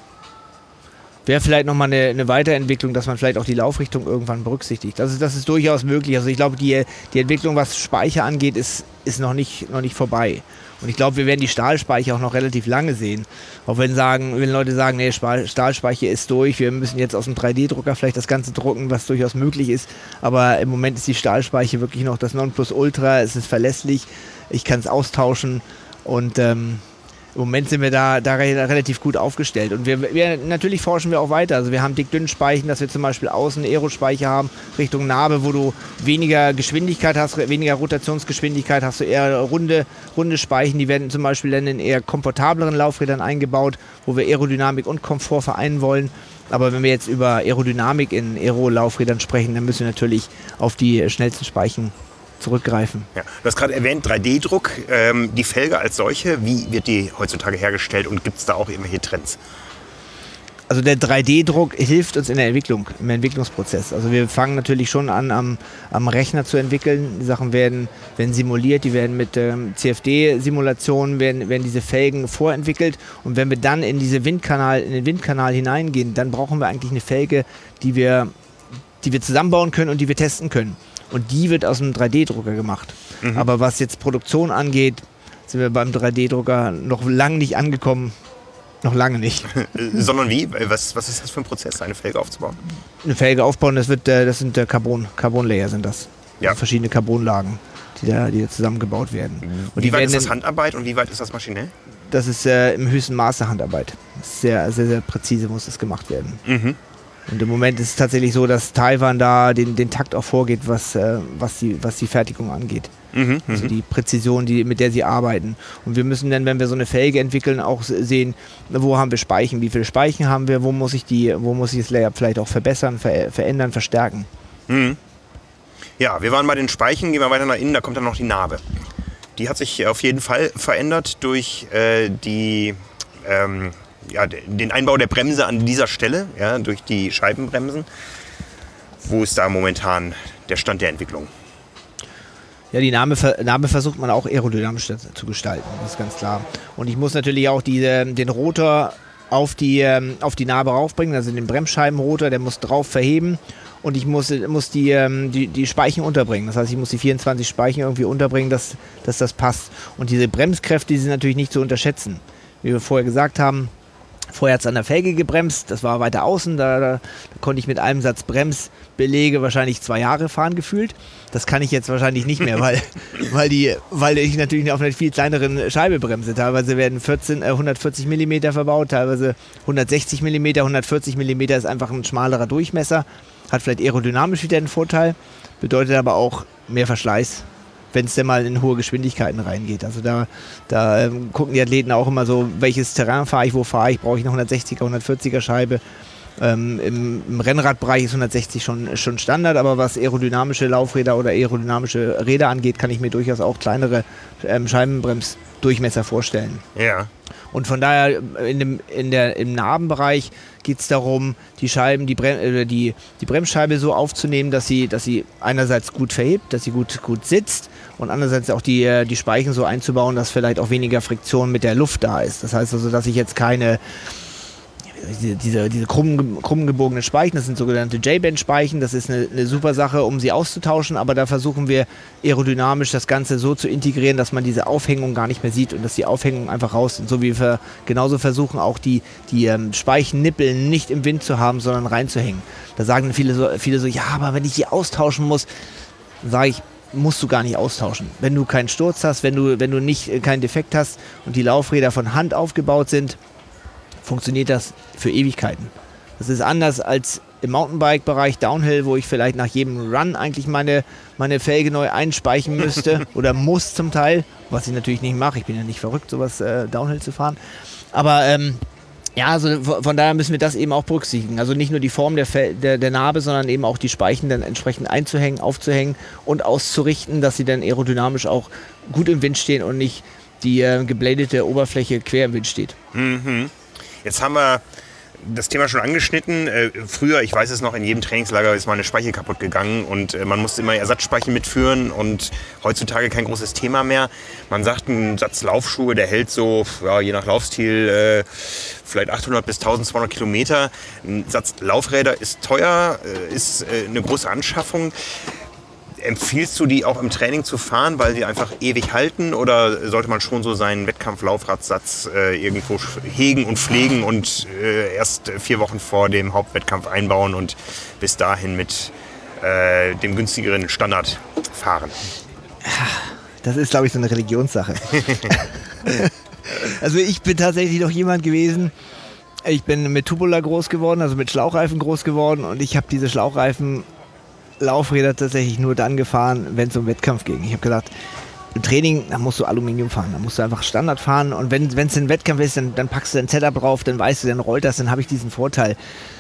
Wäre vielleicht nochmal eine, eine Weiterentwicklung, dass man vielleicht auch die Laufrichtung irgendwann berücksichtigt. Also das ist durchaus möglich. Also ich glaube, die, die Entwicklung, was Speicher angeht, ist, ist noch, nicht, noch nicht vorbei. Und ich glaube, wir werden die Stahlspeicher auch noch relativ lange sehen. Auch wenn, sagen, wenn Leute sagen, nee, Stahlspeicher ist durch, wir müssen jetzt aus dem drei D Drucker vielleicht das Ganze drucken, was durchaus möglich ist. Aber im Moment ist die Stahlspeicher wirklich noch das Nonplusultra. Es ist verlässlich, ich kann es austauschen und ähm, im Moment sind wir da, da relativ gut aufgestellt. Und wir, wir natürlich forschen wir auch weiter. Also wir haben dick-dünn-Speichen, dass wir zum Beispiel außen Aerospeicher haben, Richtung Narbe, wo du weniger Geschwindigkeit hast, weniger Rotationsgeschwindigkeit, hast du eher runde, runde Speichen. Die werden zum Beispiel dann in eher komfortableren Laufrädern eingebaut, wo wir Aerodynamik und Komfort vereinen wollen. Aber wenn wir jetzt über Aerodynamik in Aero-Laufrädern sprechen, dann müssen wir natürlich auf die schnellsten Speichen zurückgreifen. Ja, du hast gerade erwähnt, drei D Druck, ähm, die Felge als solche, wie wird die heutzutage hergestellt und gibt es da auch irgendwelche Trends? Also der drei D Druck hilft uns in der Entwicklung, im Entwicklungsprozess. Also wir fangen natürlich schon an, am, am Rechner zu entwickeln. Die Sachen werden, werden simuliert, die werden mit ähm, C F D-Simulationen, werden, werden diese Felgen vorentwickelt. Und wenn wir dann in, diese Windkanal, in den Windkanal hineingehen, dann brauchen wir eigentlich eine Felge, die wir, die wir zusammenbauen können und die wir testen können. Und die wird aus einem drei D Drucker gemacht. Mhm. Aber was jetzt Produktion angeht, sind wir beim drei D Drucker noch lange nicht angekommen. Noch lange nicht. Sondern wie? Was, was ist das für ein Prozess, eine Felge aufzubauen? Eine Felge aufbauen, das, wird, das sind Carbon, Carbon-Layer sind das. Ja. Also verschiedene Carbonlagen, die da, die da zusammengebaut werden. Und wie die weit werden ist das dann, Handarbeit und wie weit ist das maschinell? Das ist äh, im höchsten Maße Handarbeit. Sehr, sehr, sehr präzise muss das gemacht werden. Mhm. Und im Moment ist es tatsächlich so, dass Taiwan da den, den Takt auch vorgeht, was, äh, was, die, was die Fertigung angeht. Mhm, also die Präzision, die, mit der sie arbeiten. Und wir müssen dann, wenn wir so eine Felge entwickeln, auch sehen, wo haben wir Speichen, wie viele Speichen haben wir, wo muss ich, die, wo muss ich das Layout vielleicht auch verbessern, ver verändern, verstärken. Mhm. Ja, wir waren bei den Speichen, gehen wir weiter nach innen, da kommt dann noch die Narbe. Die hat sich auf jeden Fall verändert durch äh, die... Ähm, ja, den Einbau der Bremse an dieser Stelle, ja, durch die Scheibenbremsen. Wo ist da momentan der Stand der Entwicklung? Ja, die Narbe, Narbe versucht man auch aerodynamisch zu gestalten, das ist ganz klar. Und ich muss natürlich auch diese, den Rotor auf die, auf die Narbe raufbringen, also den Bremsscheibenrotor, der muss drauf verheben. Und ich muss, muss die, die, die Speichen unterbringen. Das heißt, ich muss die vierundzwanzig Speichen irgendwie unterbringen, dass, dass das passt. Und diese Bremskräfte, die sind natürlich nicht zu unterschätzen. Wie wir vorher gesagt haben, vorher hat es an der Felge gebremst, das war weiter außen, da, da, da konnte ich mit einem Satz Bremsbelege wahrscheinlich zwei Jahre fahren gefühlt. Das kann ich jetzt wahrscheinlich nicht mehr, weil, weil, die, weil ich natürlich auf einer viel kleineren Scheibe bremse. Teilweise werden vierzehn, äh, hundertvierzig Millimeter verbaut, teilweise hundertsechzig Millimeter, hundertvierzig Millimeter ist einfach ein schmalerer Durchmesser. hat vielleicht aerodynamisch wieder einen Vorteil, bedeutet aber auch mehr Verschleiß, wenn es denn mal in hohe Geschwindigkeiten reingeht. Also da, da ähm, gucken die Athleten auch immer so, welches Terrain fahre ich, wo fahre ich, brauche ich eine hundertsechziger, hundertvierziger Scheibe. Ähm, im, Im Rennradbereich ist hundertsechzig schon, schon Standard, aber was aerodynamische Laufräder oder aerodynamische Räder angeht, kann ich mir durchaus auch kleinere ähm, Scheibenbremsdurchmesser vorstellen. Ja. Und von daher in dem, in der, im Narbenbereich geht es darum, die Scheiben, die, Brem, äh, die, die Bremsscheibe so aufzunehmen, dass sie, dass sie einerseits gut verhebt, dass sie gut, gut sitzt und andererseits auch die, die Speichen so einzubauen, dass vielleicht auch weniger Friktion mit der Luft da ist. Das heißt also, dass ich jetzt keine Diese, diese, diese krumm, krumm gebogenen Speichen, das sind sogenannte J-Band-Speichen, das ist eine, eine super Sache, um sie auszutauschen, aber da versuchen wir aerodynamisch das Ganze so zu integrieren, dass man diese Aufhängung gar nicht mehr sieht und dass die Aufhängung einfach raus sind. So wie wir genauso versuchen, auch die, die ähm, Speichennippel nicht im Wind zu haben, sondern reinzuhängen. Da sagen viele so, viele so, ja, aber wenn ich die austauschen muss, dann sage ich, musst du gar nicht austauschen. Wenn du keinen Sturz hast, wenn du, wenn du nicht äh, keinen Defekt hast und die Laufräder von Hand aufgebaut sind, funktioniert das für Ewigkeiten. Das ist anders als im Mountainbike-Bereich Downhill, wo ich vielleicht nach jedem Run eigentlich meine, meine Felge neu einspeichen müsste oder muss zum Teil, was ich natürlich nicht mache. Ich bin ja nicht verrückt, sowas äh, Downhill zu fahren. Aber ähm, ja, also von daher müssen wir das eben auch berücksichtigen. Also nicht nur die Form der, Fel- der, der Narbe, sondern eben auch die Speichen dann entsprechend einzuhängen, aufzuhängen und auszurichten, dass sie dann aerodynamisch auch gut im Wind stehen und nicht die äh, gebladete Oberfläche quer im Wind steht. Mhm. Jetzt haben wir das Thema schon angeschnitten. Äh, früher, ich weiß es noch, in jedem Trainingslager ist mal eine Speiche kaputt gegangen und äh, man musste immer Ersatzspeichen mitführen und heutzutage kein großes Thema mehr. Man sagt, ein Satz Laufschuhe, der hält so, ja, je nach Laufstil, äh, vielleicht achthundert bis eintausendzweihundert Kilometer. Ein Satz Laufräder ist teuer, äh, ist äh, eine große Anschaffung. Empfiehlst du die auch im Training zu fahren, weil sie einfach ewig halten? Oder sollte man schon so seinen Wettkampf-Laufradsatz äh, irgendwo hegen und pflegen und äh, erst vier Wochen vor dem Hauptwettkampf einbauen und bis dahin mit äh, dem günstigeren Standard fahren? Das ist, glaube ich, so eine Religionssache. Also ich bin tatsächlich noch jemand gewesen, ich bin mit Tubular groß geworden, also mit Schlauchreifen groß geworden und ich habe diese Schlauchreifen Laufräder tatsächlich nur dann gefahren, wenn es um Wettkampf ging. Ich habe gesagt, im Training, da musst du Aluminium fahren, da musst du einfach Standard fahren und wenn es ein Wettkampf ist, dann, dann packst du ein Setup drauf, dann weißt du, dann rollt das, dann habe ich diesen Vorteil.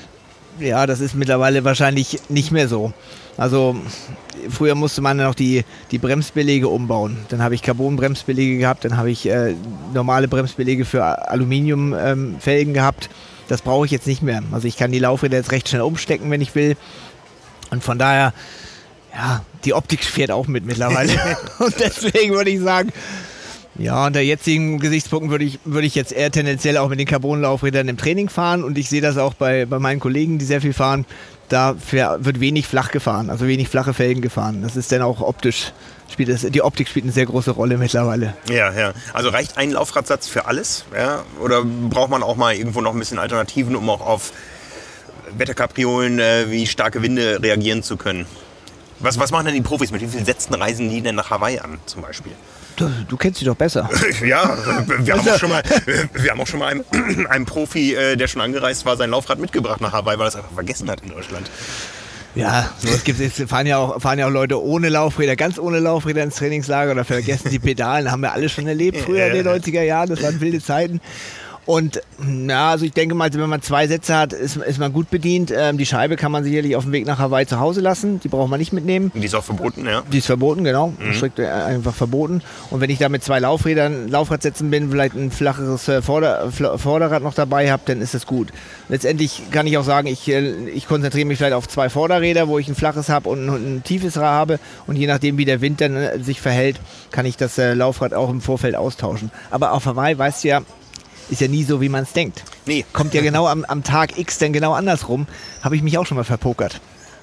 Ja, das ist mittlerweile wahrscheinlich nicht mehr so. Also früher musste man noch die, die Bremsbeläge umbauen. Dann habe ich Carbon-Bremsbeläge gehabt, dann habe ich äh, normale Bremsbeläge für Aluminiumfelgen ähm, gehabt. Das brauche ich jetzt nicht mehr. Also ich kann die Laufräder jetzt recht schnell umstecken, wenn ich will. Und von daher, ja, die Optik fährt auch mit mittlerweile. Und deswegen würde ich sagen, ja, unter jetzigen Gesichtspunkten würde ich, würde ich jetzt eher tendenziell auch mit den Carbon-Laufrädern im Training fahren. Und ich sehe das auch bei, bei meinen Kollegen, die sehr viel fahren. Da wird wenig flach gefahren, also wenig flache Felgen gefahren. Das ist dann auch optisch, spielt das, die Optik spielt eine sehr große Rolle mittlerweile. Ja, ja. Also reicht ein Laufradsatz für alles? Ja? Oder braucht man auch mal irgendwo noch ein bisschen Alternativen, um auch auf Wetterkapriolen äh, wie starke Winde reagieren zu können? Was, was machen denn die Profis? Mit wie vielen Sätzen reisen die denn nach Hawaii an, zum Beispiel? Du, du kennst sie doch besser. Ja, wir haben auch schon mal, wir haben auch schon mal einem, einem Profi, äh, der schon angereist war, sein Laufrad mitgebracht nach Hawaii, weil er es einfach vergessen hat in Deutschland. Ja, sowas gibt es. Fahren ja auch, fahren ja auch Leute ohne Laufräder, ganz ohne Laufräder ins Trainingslager oder vergessen die Pedalen. Haben wir alle schon erlebt früher in den neunziger Jahren. Das waren wilde Zeiten. Und ja, also ich denke mal, wenn man zwei Sätze hat, ist, ist man gut bedient. Ähm, die Scheibe kann man sicherlich auf dem Weg nach Hawaii zu Hause lassen. Die braucht man nicht mitnehmen. Die ist auch verboten, ja. Die ist verboten, genau. Mhm. Strikt einfach verboten. Und wenn ich da mit zwei Laufrädern, Laufradsätzen bin, vielleicht ein flacheres Vorder-, Vorderrad noch dabei habe, dann ist das gut. Letztendlich kann ich auch sagen, ich, ich konzentriere mich vielleicht auf zwei Vorderräder, wo ich ein flaches habe und ein, ein tiefes Rad habe. Und je nachdem, wie der Wind dann sich verhält, kann ich das Laufrad auch im Vorfeld austauschen. Aber auf Hawaii, weißt du ja, ist ja nie so, wie man es denkt. Nee. Kommt ja genau am, am Tag X dann genau andersrum. Habe ich mich auch schon mal verpokert.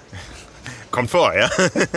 Kommt vor, ja.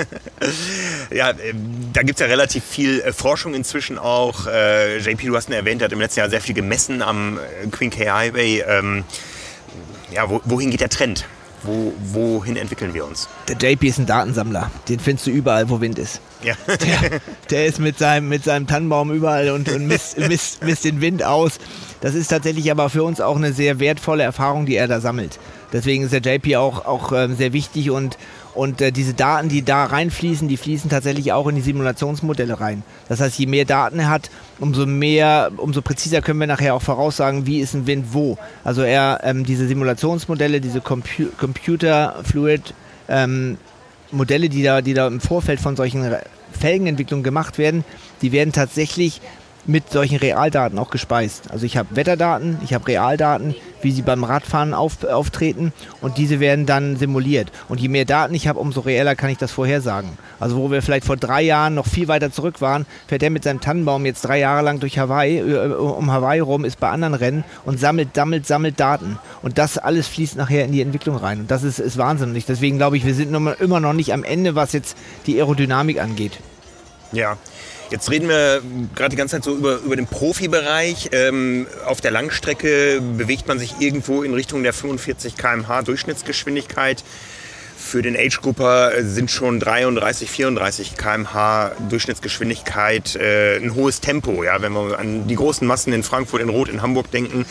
Ja, da gibt es ja relativ viel Forschung inzwischen auch. Äh, J P, du hast ihn erwähnt, der hat im letzten Jahr sehr viel gemessen am Queen K Highway. Ähm, ja, wo, wohin geht der Trend? Wo, wohin entwickeln wir uns? Der J P ist ein Datensammler. Den findest du überall, wo Wind ist. Ja. Der, der ist mit seinem, mit seinem Tannenbaum überall und, und misst, misst, misst den Wind aus. Das ist tatsächlich aber für uns auch eine sehr wertvolle Erfahrung, die er da sammelt. Deswegen ist der J P auch, auch ähm, sehr wichtig und, und äh, diese Daten, die da reinfließen, die fließen tatsächlich auch in die Simulationsmodelle rein. Das heißt, je mehr Daten er hat, umso mehr, umso präziser können wir nachher auch voraussagen, wie ist ein Wind wo. Also er, ähm, diese Simulationsmodelle, diese Compu- Computer Fluid ähm, Modelle, die da, die da im Vorfeld von solchen Felgenentwicklungen gemacht werden, die werden tatsächlich mit solchen Realdaten auch gespeist. Also ich habe Wetterdaten, ich habe Realdaten, wie sie beim Radfahren auf, auftreten und diese werden dann simuliert. Und je mehr Daten ich habe, umso reeller kann ich das vorhersagen. Also wo wir vielleicht vor drei Jahren noch viel weiter zurück waren, fährt er mit seinem Tannenbaum jetzt drei Jahre lang durch Hawaii, um Hawaii rum, ist bei anderen Rennen und sammelt, sammelt, sammelt Daten. Und das alles fließt nachher in die Entwicklung rein. Und das ist, ist wahnsinnig. Deswegen glaube ich, wir sind immer noch nicht am Ende, was jetzt die Aerodynamik angeht. Ja. Jetzt reden wir gerade die ganze Zeit so über, über den Profibereich. Ähm, auf der Langstrecke bewegt man sich irgendwo in Richtung der fünfundvierzig Kilometer pro Stunde Durchschnittsgeschwindigkeit. Für den Age-Grupper sind schon dreiunddreißig, vierunddreißig Kilometer pro Stunde Durchschnittsgeschwindigkeit äh, ein hohes Tempo. Ja? Wenn wir an die großen Massen in Frankfurt, in Roth, in Hamburg denken.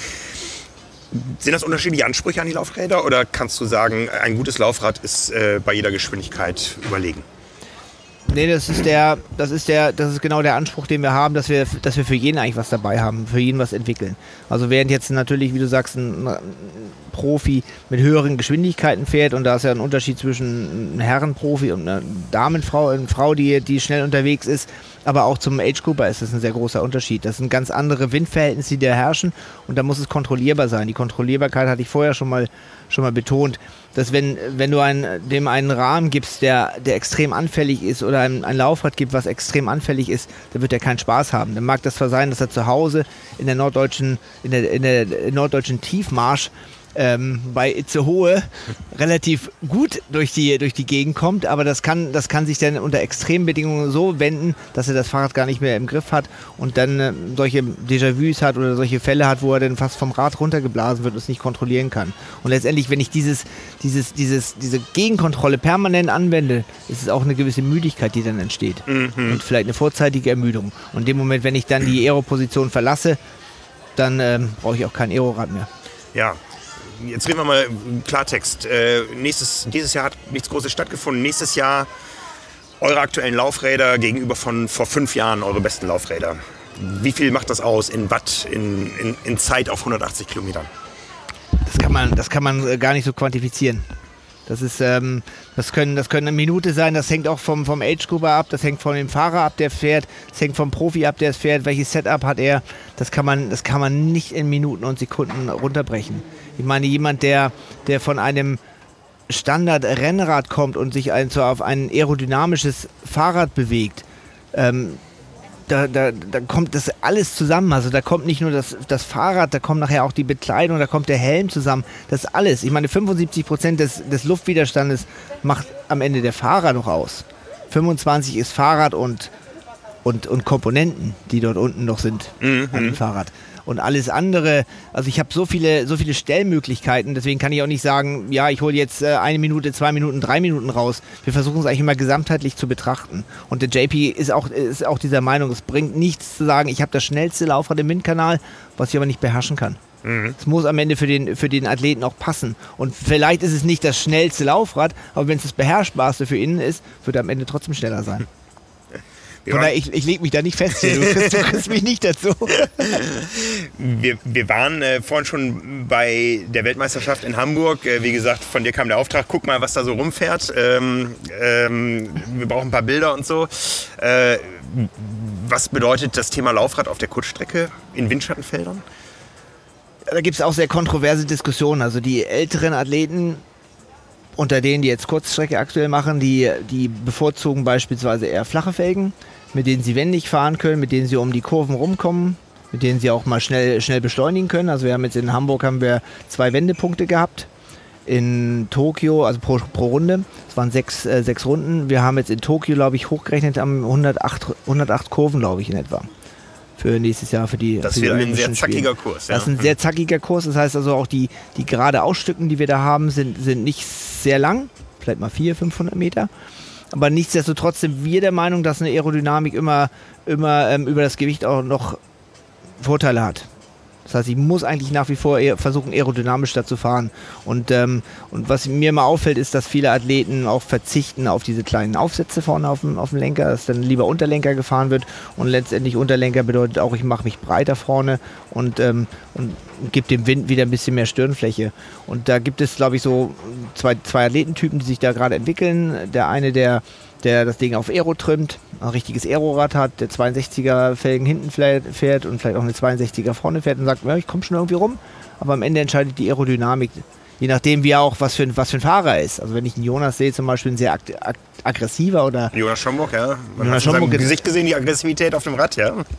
Sind das unterschiedliche Ansprüche an die Laufräder oder kannst du sagen, ein gutes Laufrad ist äh, bei jeder Geschwindigkeit überlegen? Nee, das ist der, das ist der, das ist genau der Anspruch, den wir haben, dass wir, dass wir für jeden eigentlich was dabei haben, für jeden was entwickeln. Also während jetzt natürlich, wie du sagst, ein, ein Profi mit höheren Geschwindigkeiten fährt und da ist ja ein Unterschied zwischen einem Herrenprofi und einer Damenfrau, eine Frau, die, die schnell unterwegs ist, aber auch zum Age-Grouper ist das ein sehr großer Unterschied. Das sind ganz andere Windverhältnisse, die da herrschen und da muss es kontrollierbar sein. Die Kontrollierbarkeit hatte ich vorher schon mal, schon mal betont, dass wenn, wenn du ein, dem einen Rahmen gibst, der, der extrem anfällig ist oder ein, ein Laufrad gibt, was extrem anfällig ist, dann wird er keinen Spaß haben. Dann mag das zwar sein, dass er zu Hause in der norddeutschen, in der, in der norddeutschen Tiefmarsch ähm, bei Itzehoe relativ gut durch die, durch die Gegend kommt, aber das kann, das kann sich dann unter Extrembedingungen so wenden, dass er das Fahrrad gar nicht mehr im Griff hat und dann äh, solche Déjà-vus hat oder solche Fälle hat, wo er dann fast vom Rad runtergeblasen wird und es nicht kontrollieren kann. Und letztendlich, wenn ich dieses, dieses, dieses, diese Gegenkontrolle permanent anwende, ist es auch eine gewisse Müdigkeit, die dann entsteht. Mhm. Und vielleicht eine vorzeitige Ermüdung. Und in dem Moment, wenn ich dann die Aero-Position verlasse, dann ähm, brauche ich auch kein Aerorad mehr. Ja. Jetzt reden wir mal Klartext. Äh, nächstes, dieses Jahr hat nichts Großes stattgefunden. Nächstes Jahr eure aktuellen Laufräder gegenüber von vor fünf Jahren eure besten Laufräder. Wie viel macht das aus in Watt, in, in, in Zeit auf hundertachtzig Kilometern? Das kann man, das kann man gar nicht so quantifizieren. Das ist, ähm, das können, das können eine Minute sein, das hängt auch vom, vom Age-Grouper ab, das hängt von dem Fahrer ab, der fährt, das hängt vom Profi ab, der es fährt, welches Setup hat er, das kann man, das kann man nicht in Minuten und Sekunden runterbrechen. Ich meine, jemand, der, der von einem Standard-Rennrad kommt und sich ein, so auf ein aerodynamisches Fahrrad bewegt, ähm, Da, da, da kommt das alles zusammen. Also da kommt nicht nur das, das Fahrrad, da kommt nachher auch die Bekleidung, da kommt der Helm zusammen. Das ist alles. Ich meine, fünfundsiebzig Prozent des, des Luftwiderstandes macht am Ende der Fahrer noch aus. fünfundzwanzig ist Fahrrad und, und, und Komponenten, die dort unten noch sind mhm. an dem Fahrrad. Und alles andere, also ich habe so viele, so viele Stellmöglichkeiten, deswegen kann ich auch nicht sagen, ja, ich hole jetzt äh, eine Minute, zwei Minuten, drei Minuten raus. Wir versuchen es eigentlich immer gesamtheitlich zu betrachten. Und der J P ist auch, ist auch dieser Meinung, es bringt nichts zu sagen, ich habe das schnellste Laufrad im Windkanal, was ich aber nicht beherrschen kann. Mhm. Es muss am Ende für den, für den Athleten auch passen. Und vielleicht ist es nicht das schnellste Laufrad, aber wenn es das beherrschbarste für ihn ist, wird er am Ende trotzdem schneller sein. Von daher, ich, ich lege mich da nicht fest hier. Du kriegst, du kriegst mich nicht dazu. Wir, wir waren äh, vorhin schon bei der Weltmeisterschaft in Hamburg. Äh, wie gesagt, von dir kam der Auftrag, guck mal, was da so rumfährt. Ähm, ähm, wir brauchen ein paar Bilder und so. Äh, was bedeutet das Thema Laufrad auf der Kurzstrecke in Windschattenfeldern? Da gibt es auch sehr kontroverse Diskussionen. Also die älteren Athleten, unter denen, die jetzt Kurzstrecke aktuell machen, die, die bevorzugen beispielsweise eher flache Felgen, mit denen sie wendig fahren können, mit denen sie um die Kurven rumkommen, mit denen sie auch mal schnell, schnell beschleunigen können. Also wir haben jetzt in Hamburg haben wir zwei Wendepunkte gehabt. In Tokio, also pro, pro Runde, es waren sechs, äh, sechs Runden. Wir haben jetzt in Tokio, glaube ich, hochgerechnet am hundertacht, hundertacht Kurven, glaube ich, in etwa. für nächstes Jahr für die. Das für die wird ein sehr Olympischen zackiger Spiele. Kurs. Ja. Das ist ein sehr zackiger Kurs. Das heißt also auch die, die gerade Ausstücken, die wir da haben, sind, sind nicht sehr lang. Vielleicht mal vierhundert, fünfhundert Meter. Aber nichtsdestotrotz sind wir der Meinung, dass eine Aerodynamik immer, immer ähm, über das Gewicht auch noch Vorteile hat. Das heißt, ich muss eigentlich nach wie vor eher versuchen, aerodynamisch da zu fahren. Und, ähm, und was mir immer auffällt, ist, dass viele Athleten auch verzichten auf diese kleinen Aufsätze vorne auf dem, auf dem Lenker, dass dann lieber Unterlenker gefahren wird. Und letztendlich Unterlenker bedeutet auch, ich mache mich breiter vorne und, ähm, und gebe dem Wind wieder ein bisschen mehr Stirnfläche. Und da gibt es, glaube ich, so zwei, zwei Athletentypen, die sich da gerade entwickeln. Der eine, der der das Ding auf Aero trimmt, ein richtiges Aerorad hat, der zweiundsechziger Felgen hinten fährt und vielleicht auch eine zweiundsechziger vorne fährt und sagt, ja, ich komme schon irgendwie rum. Aber am Ende entscheidet die Aerodynamik, je nachdem wie auch, was für ein, was für ein Fahrer er ist. Also wenn ich einen Jonas sehe, zum Beispiel ein sehr ag- ag- aggressiver oder... Jonas Schomburg, ja. Man Jonas hat in seinem Schomburg Gesicht gesehen, die Aggressivität auf dem Rad, ja. Warte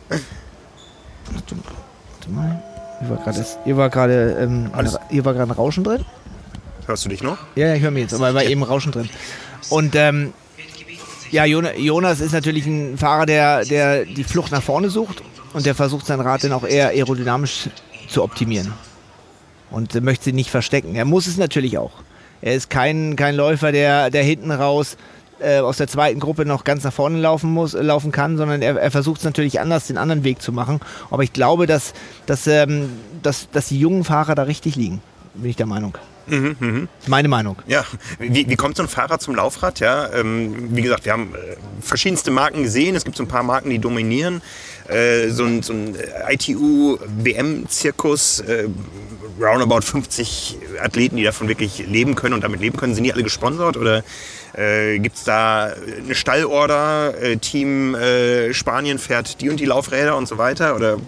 mal, hier war gerade hier war gerade ähm, hier war gerade ein Rauschen drin. Hörst du dich noch? Ja, ich höre mich jetzt, aber war eben ein Rauschen drin. Und ähm, ja, Jonas ist natürlich ein Fahrer, der, der die Flucht nach vorne sucht und der versucht sein Rad dann auch eher aerodynamisch zu optimieren und möchte sie nicht verstecken. Er muss es natürlich auch. Er ist kein, kein Läufer, der, der hinten raus äh, aus der zweiten Gruppe noch ganz nach vorne laufen muss, äh, laufen kann, sondern er, er versucht es natürlich anders, den anderen Weg zu machen. Aber ich glaube, dass, dass, ähm, dass, dass die jungen Fahrer da richtig liegen, bin ich der Meinung. Mhm, mh. Das ist meine Meinung. Ja, wie, wie kommt so ein Fahrer zum Laufrad? Ja, ähm, wie gesagt, wir haben äh, verschiedenste Marken gesehen. Es gibt so ein paar Marken, die dominieren. Äh, so ein, so ein I T U-W M-Zirkus, äh, roundabout fünfzig Athleten, die davon wirklich leben können und damit leben können. Sind die alle gesponsert oder äh, gibt es da eine Stallorder? Äh, Team äh, Spanien fährt die und die Laufräder und so weiter? Oder?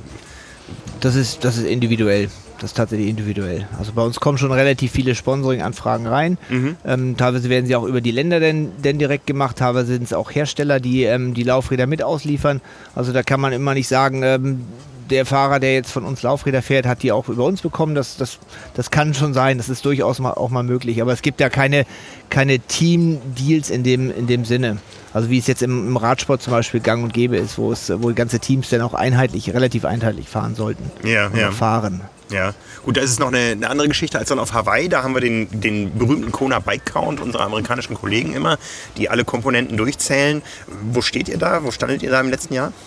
Das ist, das ist individuell. Das ist tatsächlich individuell. Also bei uns kommen schon relativ viele Sponsoring-Anfragen rein. Mhm. Ähm, teilweise werden sie auch über die Länder denn, denn direkt gemacht. Teilweise sind es auch Hersteller, die ähm, die Laufräder mit ausliefern. Also da kann man immer nicht sagen, ähm, der Fahrer, der jetzt von uns Laufräder fährt, hat die auch über uns bekommen. Das, das, das kann schon sein. Das ist durchaus mal, auch mal möglich. Aber es gibt ja keine, keine Team-Deals in dem, in dem Sinne. Also wie es jetzt im, im Radsport zum Beispiel gang und gäbe ist, wo, es, wo die ganze Teams dann auch einheitlich, relativ einheitlich fahren sollten. Ja, ja. Fahren. Ja, gut, das ist noch eine, eine andere Geschichte als dann auf Hawaii. Da haben wir den, den berühmten Kona Bike Count unserer amerikanischen Kollegen immer, die alle Komponenten durchzählen. Wo steht ihr da? Wo standet ihr da im letzten Jahr?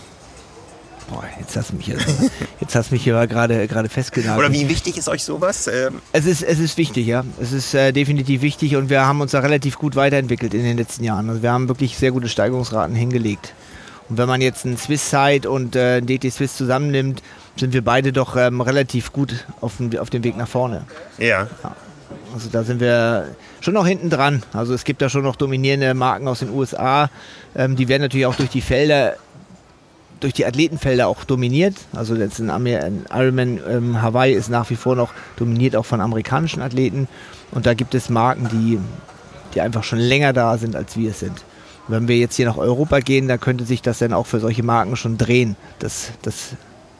Boah, jetzt hast du mich hier, jetzt hast du mich hier gerade, gerade festgenagelt. Oder wie wichtig ist euch sowas? Ähm es ist, es ist wichtig, ja. Es ist äh, definitiv wichtig und wir haben uns da relativ gut weiterentwickelt in den letzten Jahren. Also wir haben wirklich sehr gute Steigerungsraten hingelegt. Und wenn man jetzt einen Swiss Side und äh, einen D T Swiss zusammennimmt, sind wir beide doch ähm, relativ gut auf dem, auf dem Weg nach vorne. Ja. ja. Also da sind wir schon noch hinten dran. Also es gibt da schon noch dominierende Marken aus den U S A. Ähm, die werden natürlich auch durch die Felder, durch die Athletenfelder auch dominiert. Also jetzt ein Ironman ähm, Hawaii ist nach wie vor noch dominiert auch von amerikanischen Athleten. Und da gibt es Marken, die, die einfach schon länger da sind, als wir es sind. Und wenn wir jetzt hier nach Europa gehen, dann könnte sich das dann auch für solche Marken schon drehen, das, das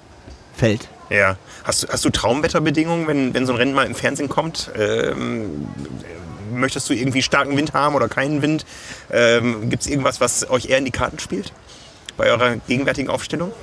Feld. Ja. Hast du, hast du Traumwetterbedingungen, wenn, wenn so ein Rennen mal im Fernsehen kommt? Ähm, möchtest du irgendwie starken Wind haben oder keinen Wind? Ähm, gibt es irgendwas, was euch eher in die Karten spielt? Bei eurer gegenwärtigen Aufstellung?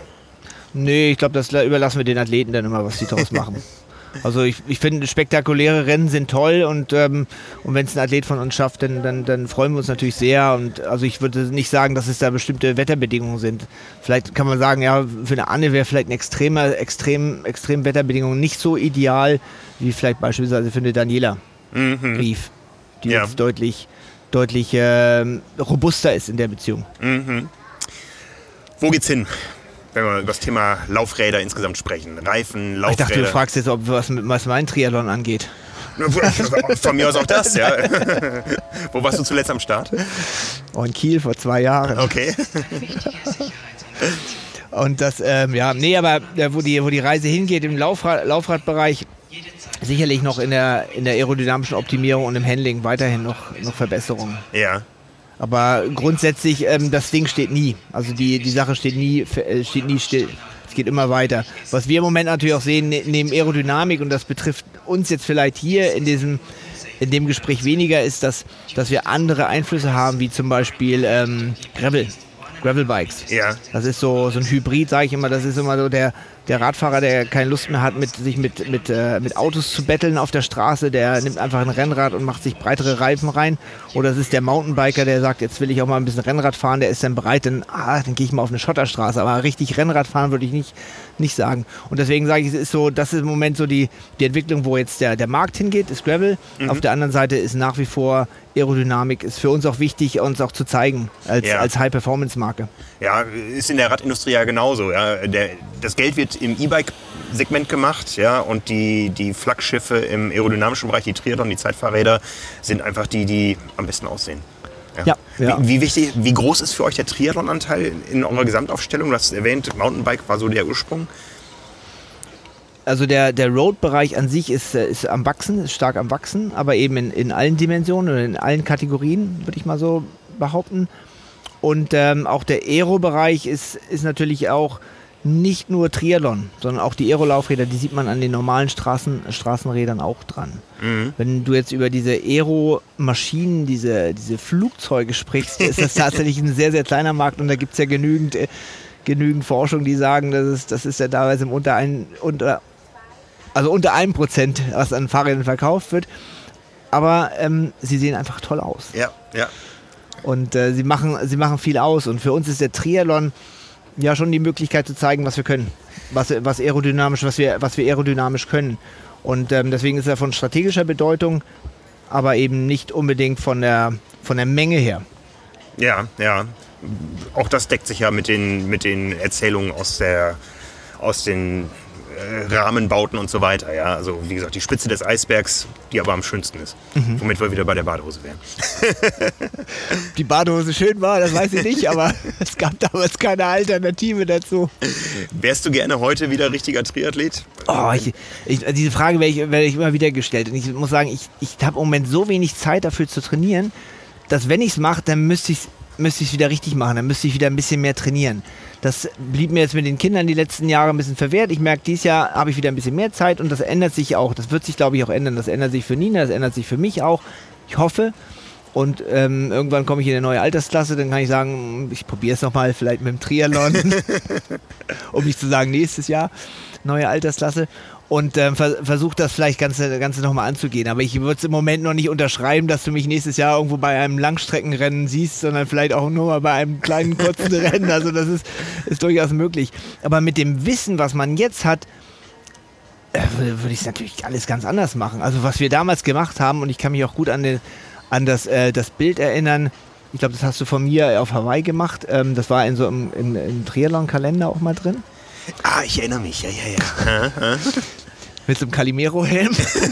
Nee, ich glaube, das überlassen wir den Athleten dann immer, was die daraus machen. Also ich, ich finde, spektakuläre Rennen sind toll und, ähm, und wenn es ein Athlet von uns schafft, dann, dann, dann freuen wir uns natürlich sehr. Und also ich würde nicht sagen, dass es da bestimmte Wetterbedingungen sind. Vielleicht kann man sagen, ja, für eine Anne wäre vielleicht eine extreme, extrem, extrem Wetterbedingung nicht so ideal, wie vielleicht beispielsweise für eine Daniela mhm. Rief, die ja. jetzt deutlich, deutlich äh, robuster ist in der Beziehung. Mhm. Wo geht's hin, wenn wir über das Thema Laufräder insgesamt sprechen? Reifen, Laufräder. Ich dachte, du fragst jetzt, ob was, was mein Triathlon angeht. Von mir aus auch das, ja. Wo warst du zuletzt am Start? Oh, in Kiel vor zwei Jahren. Okay. Und das, ähm, ja, nee, aber äh, wo, die, wo die Reise hingeht im Laufrad, Laufradbereich, sicherlich noch in der, in der aerodynamischen Optimierung und im Handling weiterhin noch, noch Verbesserungen. Ja. Aber grundsätzlich, ähm, das Ding steht nie. Also die, die Sache steht nie, äh, steht nie still. Es geht immer weiter. Was wir im Moment natürlich auch sehen, ne, neben Aerodynamik, und das betrifft uns jetzt vielleicht hier in diesem, in dem Gespräch weniger, ist, dass, dass wir andere Einflüsse haben, wie zum Beispiel ähm, Gravel. Gravelbikes. Ja. Das ist so, so ein Hybrid, sage ich immer. Das ist immer so der, der Radfahrer, der keine Lust mehr hat, mit, sich mit, mit, äh, mit Autos zu betteln auf der Straße. Der nimmt einfach ein Rennrad und macht sich breitere Reifen rein. Oder es ist der Mountainbiker, der sagt, jetzt will ich auch mal ein bisschen Rennrad fahren. Der ist dann bereit, dann, ah, dann gehe ich mal auf eine Schotterstraße. Aber richtig Rennrad fahren würde ich nicht, nicht sagen. Und deswegen sage ich, es ist so, das ist im Moment so die, die Entwicklung, wo jetzt der, der Markt hingeht, ist Gravel. Mhm. Auf der anderen Seite ist nach wie vor Aerodynamik, ist für uns auch wichtig, uns auch zu zeigen als, ja. als High-Performance-Marke. Ja, ist in der Radindustrie ja genauso. Ja. Der, das Geld wird im E-Bike-Segment gemacht, ja, und die, die Flaggschiffe im aerodynamischen Bereich, die Triathlon, die Zeitfahrräder, sind einfach die, die am besten aussehen. Ja. Ja, ja. Wie, wie, wichtig, wie groß ist für euch der Triathlon-Anteil in eurer Gesamtaufstellung? Du hast erwähnt, Mountainbike war so der Ursprung. Also der, der Road-Bereich an sich ist, ist am Wachsen, ist stark am Wachsen, aber eben in, in allen Dimensionen oder in allen Kategorien, würde ich mal so behaupten. Und ähm, auch der Aero-Bereich ist, ist natürlich auch nicht nur Triathlon, sondern auch die Aero-Laufräder, die sieht man an den normalen Straßen, Straßenrädern auch dran. Mhm. Wenn du jetzt über diese Aero-Maschinen, diese, diese Flugzeuge sprichst, ist das tatsächlich ein sehr, sehr kleiner Markt und da gibt es ja genügend, äh, genügend Forschung, die sagen, das ist, das ist ja teilweise im unter ein, unter Also unter einem Prozent, was an Fahrrädern verkauft wird. Aber ähm, sie sehen einfach toll aus. Ja, ja. Und äh, sie, machen, sie machen viel aus. Und für uns ist der Triathlon ja schon die Möglichkeit zu zeigen, was wir können. Was, was aerodynamisch, was wir, was wir aerodynamisch können. Und ähm, deswegen ist er von strategischer Bedeutung, aber eben nicht unbedingt von der, von der Menge her. Ja, ja. Auch das deckt sich ja mit den, mit den Erzählungen aus, der, aus den Rahmenbauten und so weiter. Ja? Also wie gesagt, die Spitze des Eisbergs, die aber am schönsten ist. Mhm. Womit wir wieder bei der Badehose wären. Die Badehose schön war, das weiß ich nicht, aber es gab damals keine Alternative dazu. Wärst du gerne heute wieder richtiger Triathlet? Oh, ich, ich, diese Frage werde ich, werde ich immer wieder gestellt. Und ich muss sagen, ich, ich habe im Moment so wenig Zeit dafür zu trainieren, dass wenn ich es mache, dann müsste ich es müsste ich es wieder richtig machen, dann müsste ich wieder ein bisschen mehr trainieren. Das blieb mir jetzt mit den Kindern die letzten Jahre ein bisschen verwehrt. Ich merke, dieses Jahr habe ich wieder ein bisschen mehr Zeit und das ändert sich auch. Das wird sich, glaube ich, auch ändern. Das ändert sich für Nina, das ändert sich für mich auch. Ich hoffe. Und ähm, irgendwann komme ich in eine neue Altersklasse, dann kann ich sagen, ich probiere es nochmal vielleicht mit dem Triathlon, um nicht zu sagen nächstes Jahr, neue Altersklasse. Und ähm, vers- versuche das vielleicht Ganze, Ganze nochmal anzugehen. Aber ich würde es im Moment noch nicht unterschreiben, dass du mich nächstes Jahr irgendwo bei einem Langstreckenrennen siehst, sondern vielleicht auch nur mal bei einem kleinen, kurzen Rennen. Also das ist, ist durchaus möglich. Aber mit dem Wissen, was man jetzt hat, äh, würde ich es natürlich alles ganz anders machen. Also was wir damals gemacht haben, und ich kann mich auch gut an, den, an das, äh, das Bild erinnern, ich glaube, das hast du von mir auf Hawaii gemacht. Ähm, das war in so einem, im, im Triathlon-Kalender auch mal drin. Ah, ich erinnere mich, ja, ja, ja. Mit so einem Calimero-Helm.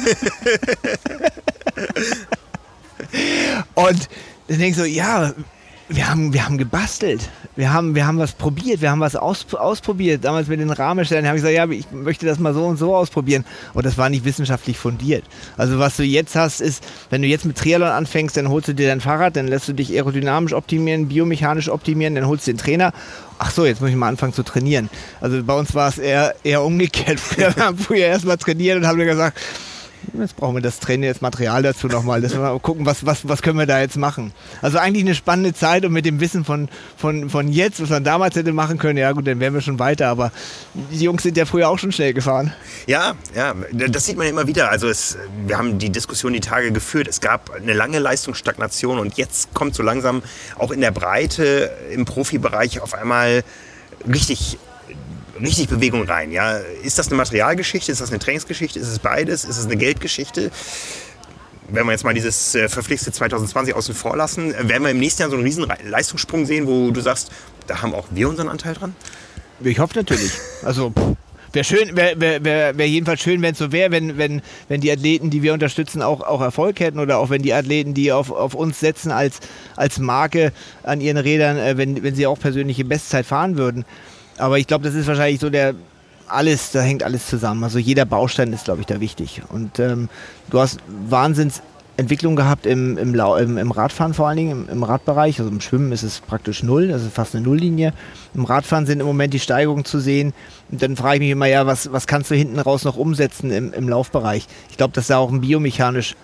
Und dann denkst du, ja, wir haben, wir haben gebastelt. Wir haben, wir haben was probiert, wir haben was aus, ausprobiert. Damals mit den Rahmenstellen habe ich gesagt, ja, ich möchte das mal so und so ausprobieren. Und das war nicht wissenschaftlich fundiert. Also was du jetzt hast, ist, wenn du jetzt mit Triathlon anfängst, dann holst du dir dein Fahrrad, dann lässt du dich aerodynamisch optimieren, biomechanisch optimieren, dann holst du den Trainer. Ach so, jetzt muss ich mal anfangen zu trainieren. Also bei uns war es eher, eher umgekehrt. Wir haben früher erst mal trainiert und haben dann gesagt, jetzt brauchen wir das Training, das Material dazu nochmal. Dass wir mal gucken, was, was, was können wir da jetzt machen. Also eigentlich eine spannende Zeit und mit dem Wissen von, von, von jetzt, was man damals hätte machen können, ja gut, dann wären wir schon weiter. Aber die Jungs sind ja früher auch schon schnell gefahren. Ja, ja, das sieht man ja immer wieder. Also es, wir haben die Diskussion die Tage geführt. Es gab eine lange Leistungsstagnation und jetzt kommt so langsam auch in der Breite im Profibereich auf einmal richtig richtig Bewegung rein. Ja? Ist das eine Materialgeschichte? Ist das eine Trainingsgeschichte? Ist es beides? Ist es eine Geldgeschichte? Wenn wir jetzt mal dieses äh, verpflichtete zwanzig zwanzig außen vor lassen, werden wir im nächsten Jahr so einen riesen Leistungssprung sehen, wo du sagst, da haben auch wir unseren Anteil dran? Ich hoffe natürlich. Also wäre schön, wäre wär, wär, wär jedenfalls schön, wenn es so wäre, wenn, wenn, wenn die Athleten, die wir unterstützen, auch, auch Erfolg hätten oder auch wenn die Athleten, die auf, auf uns setzen als, als Marke an ihren Rädern, äh, wenn, wenn sie auch persönliche Bestzeit fahren würden. Aber ich glaube, das ist wahrscheinlich so der, alles, da hängt alles zusammen. Also jeder Baustein ist, glaube ich, da wichtig. Und ähm, du hast Wahnsinnsentwicklung gehabt im, im, im, im Radfahren vor allen Dingen, im, im Radbereich. Also im Schwimmen ist es praktisch null, das ist fast eine Nulllinie. Im Radfahren sind im Moment die Steigerungen zu sehen. Und dann frage ich mich immer, ja, was, was kannst du hinten raus noch umsetzen im, im Laufbereich? Ich glaube, dass da auch ein biomechanisch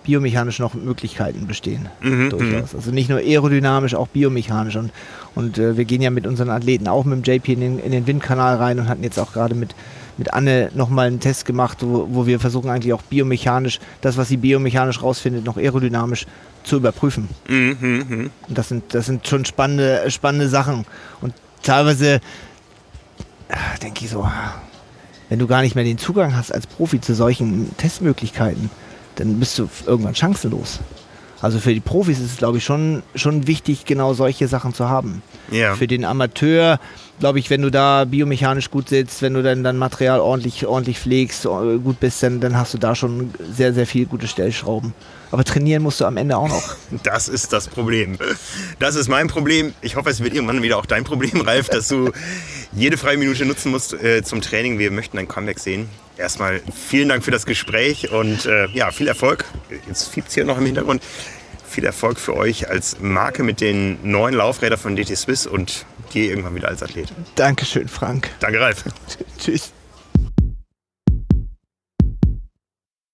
biomechanisch noch Möglichkeiten bestehen. Mhm, durchaus. Also nicht nur aerodynamisch, auch biomechanisch. Und, und äh, wir gehen ja mit unseren Athleten auch mit dem J P in den, in den Windkanal rein und hatten jetzt auch gerade mit, mit Anne nochmal einen Test gemacht, wo, wo wir versuchen eigentlich auch biomechanisch, das, was sie biomechanisch rausfindet, noch aerodynamisch zu überprüfen. Mhm, mh. Und das sind, das sind schon spannende, spannende Sachen. Und teilweise denke ich so, wenn du gar nicht mehr den Zugang hast als Profi zu solchen Testmöglichkeiten, dann bist du irgendwann chancenlos. Also für die Profis ist es, glaube ich, schon, schon wichtig, genau solche Sachen zu haben. Ja. Für den Amateur, glaube ich, wenn du da biomechanisch gut sitzt, wenn du dann, dann Material ordentlich, ordentlich pflegst, gut bist, dann, dann hast du da schon sehr, sehr viele gute Stellschrauben. Aber trainieren musst du am Ende auch noch. Das ist das Problem. Das ist mein Problem. Ich hoffe, es wird irgendwann wieder auch dein Problem, Ralf, dass du jede freie Minute nutzen musst äh, zum Training. Wir möchten ein Comeback sehen. Erstmal vielen Dank für das Gespräch und äh, ja, viel Erfolg. Jetzt fiebt es hier noch im Hintergrund. Viel Erfolg für euch als Marke mit den neuen Laufrädern von D T Swiss und dir irgendwann wieder als Athlet. Dankeschön, Frank. Danke, Ralf. Tschüss.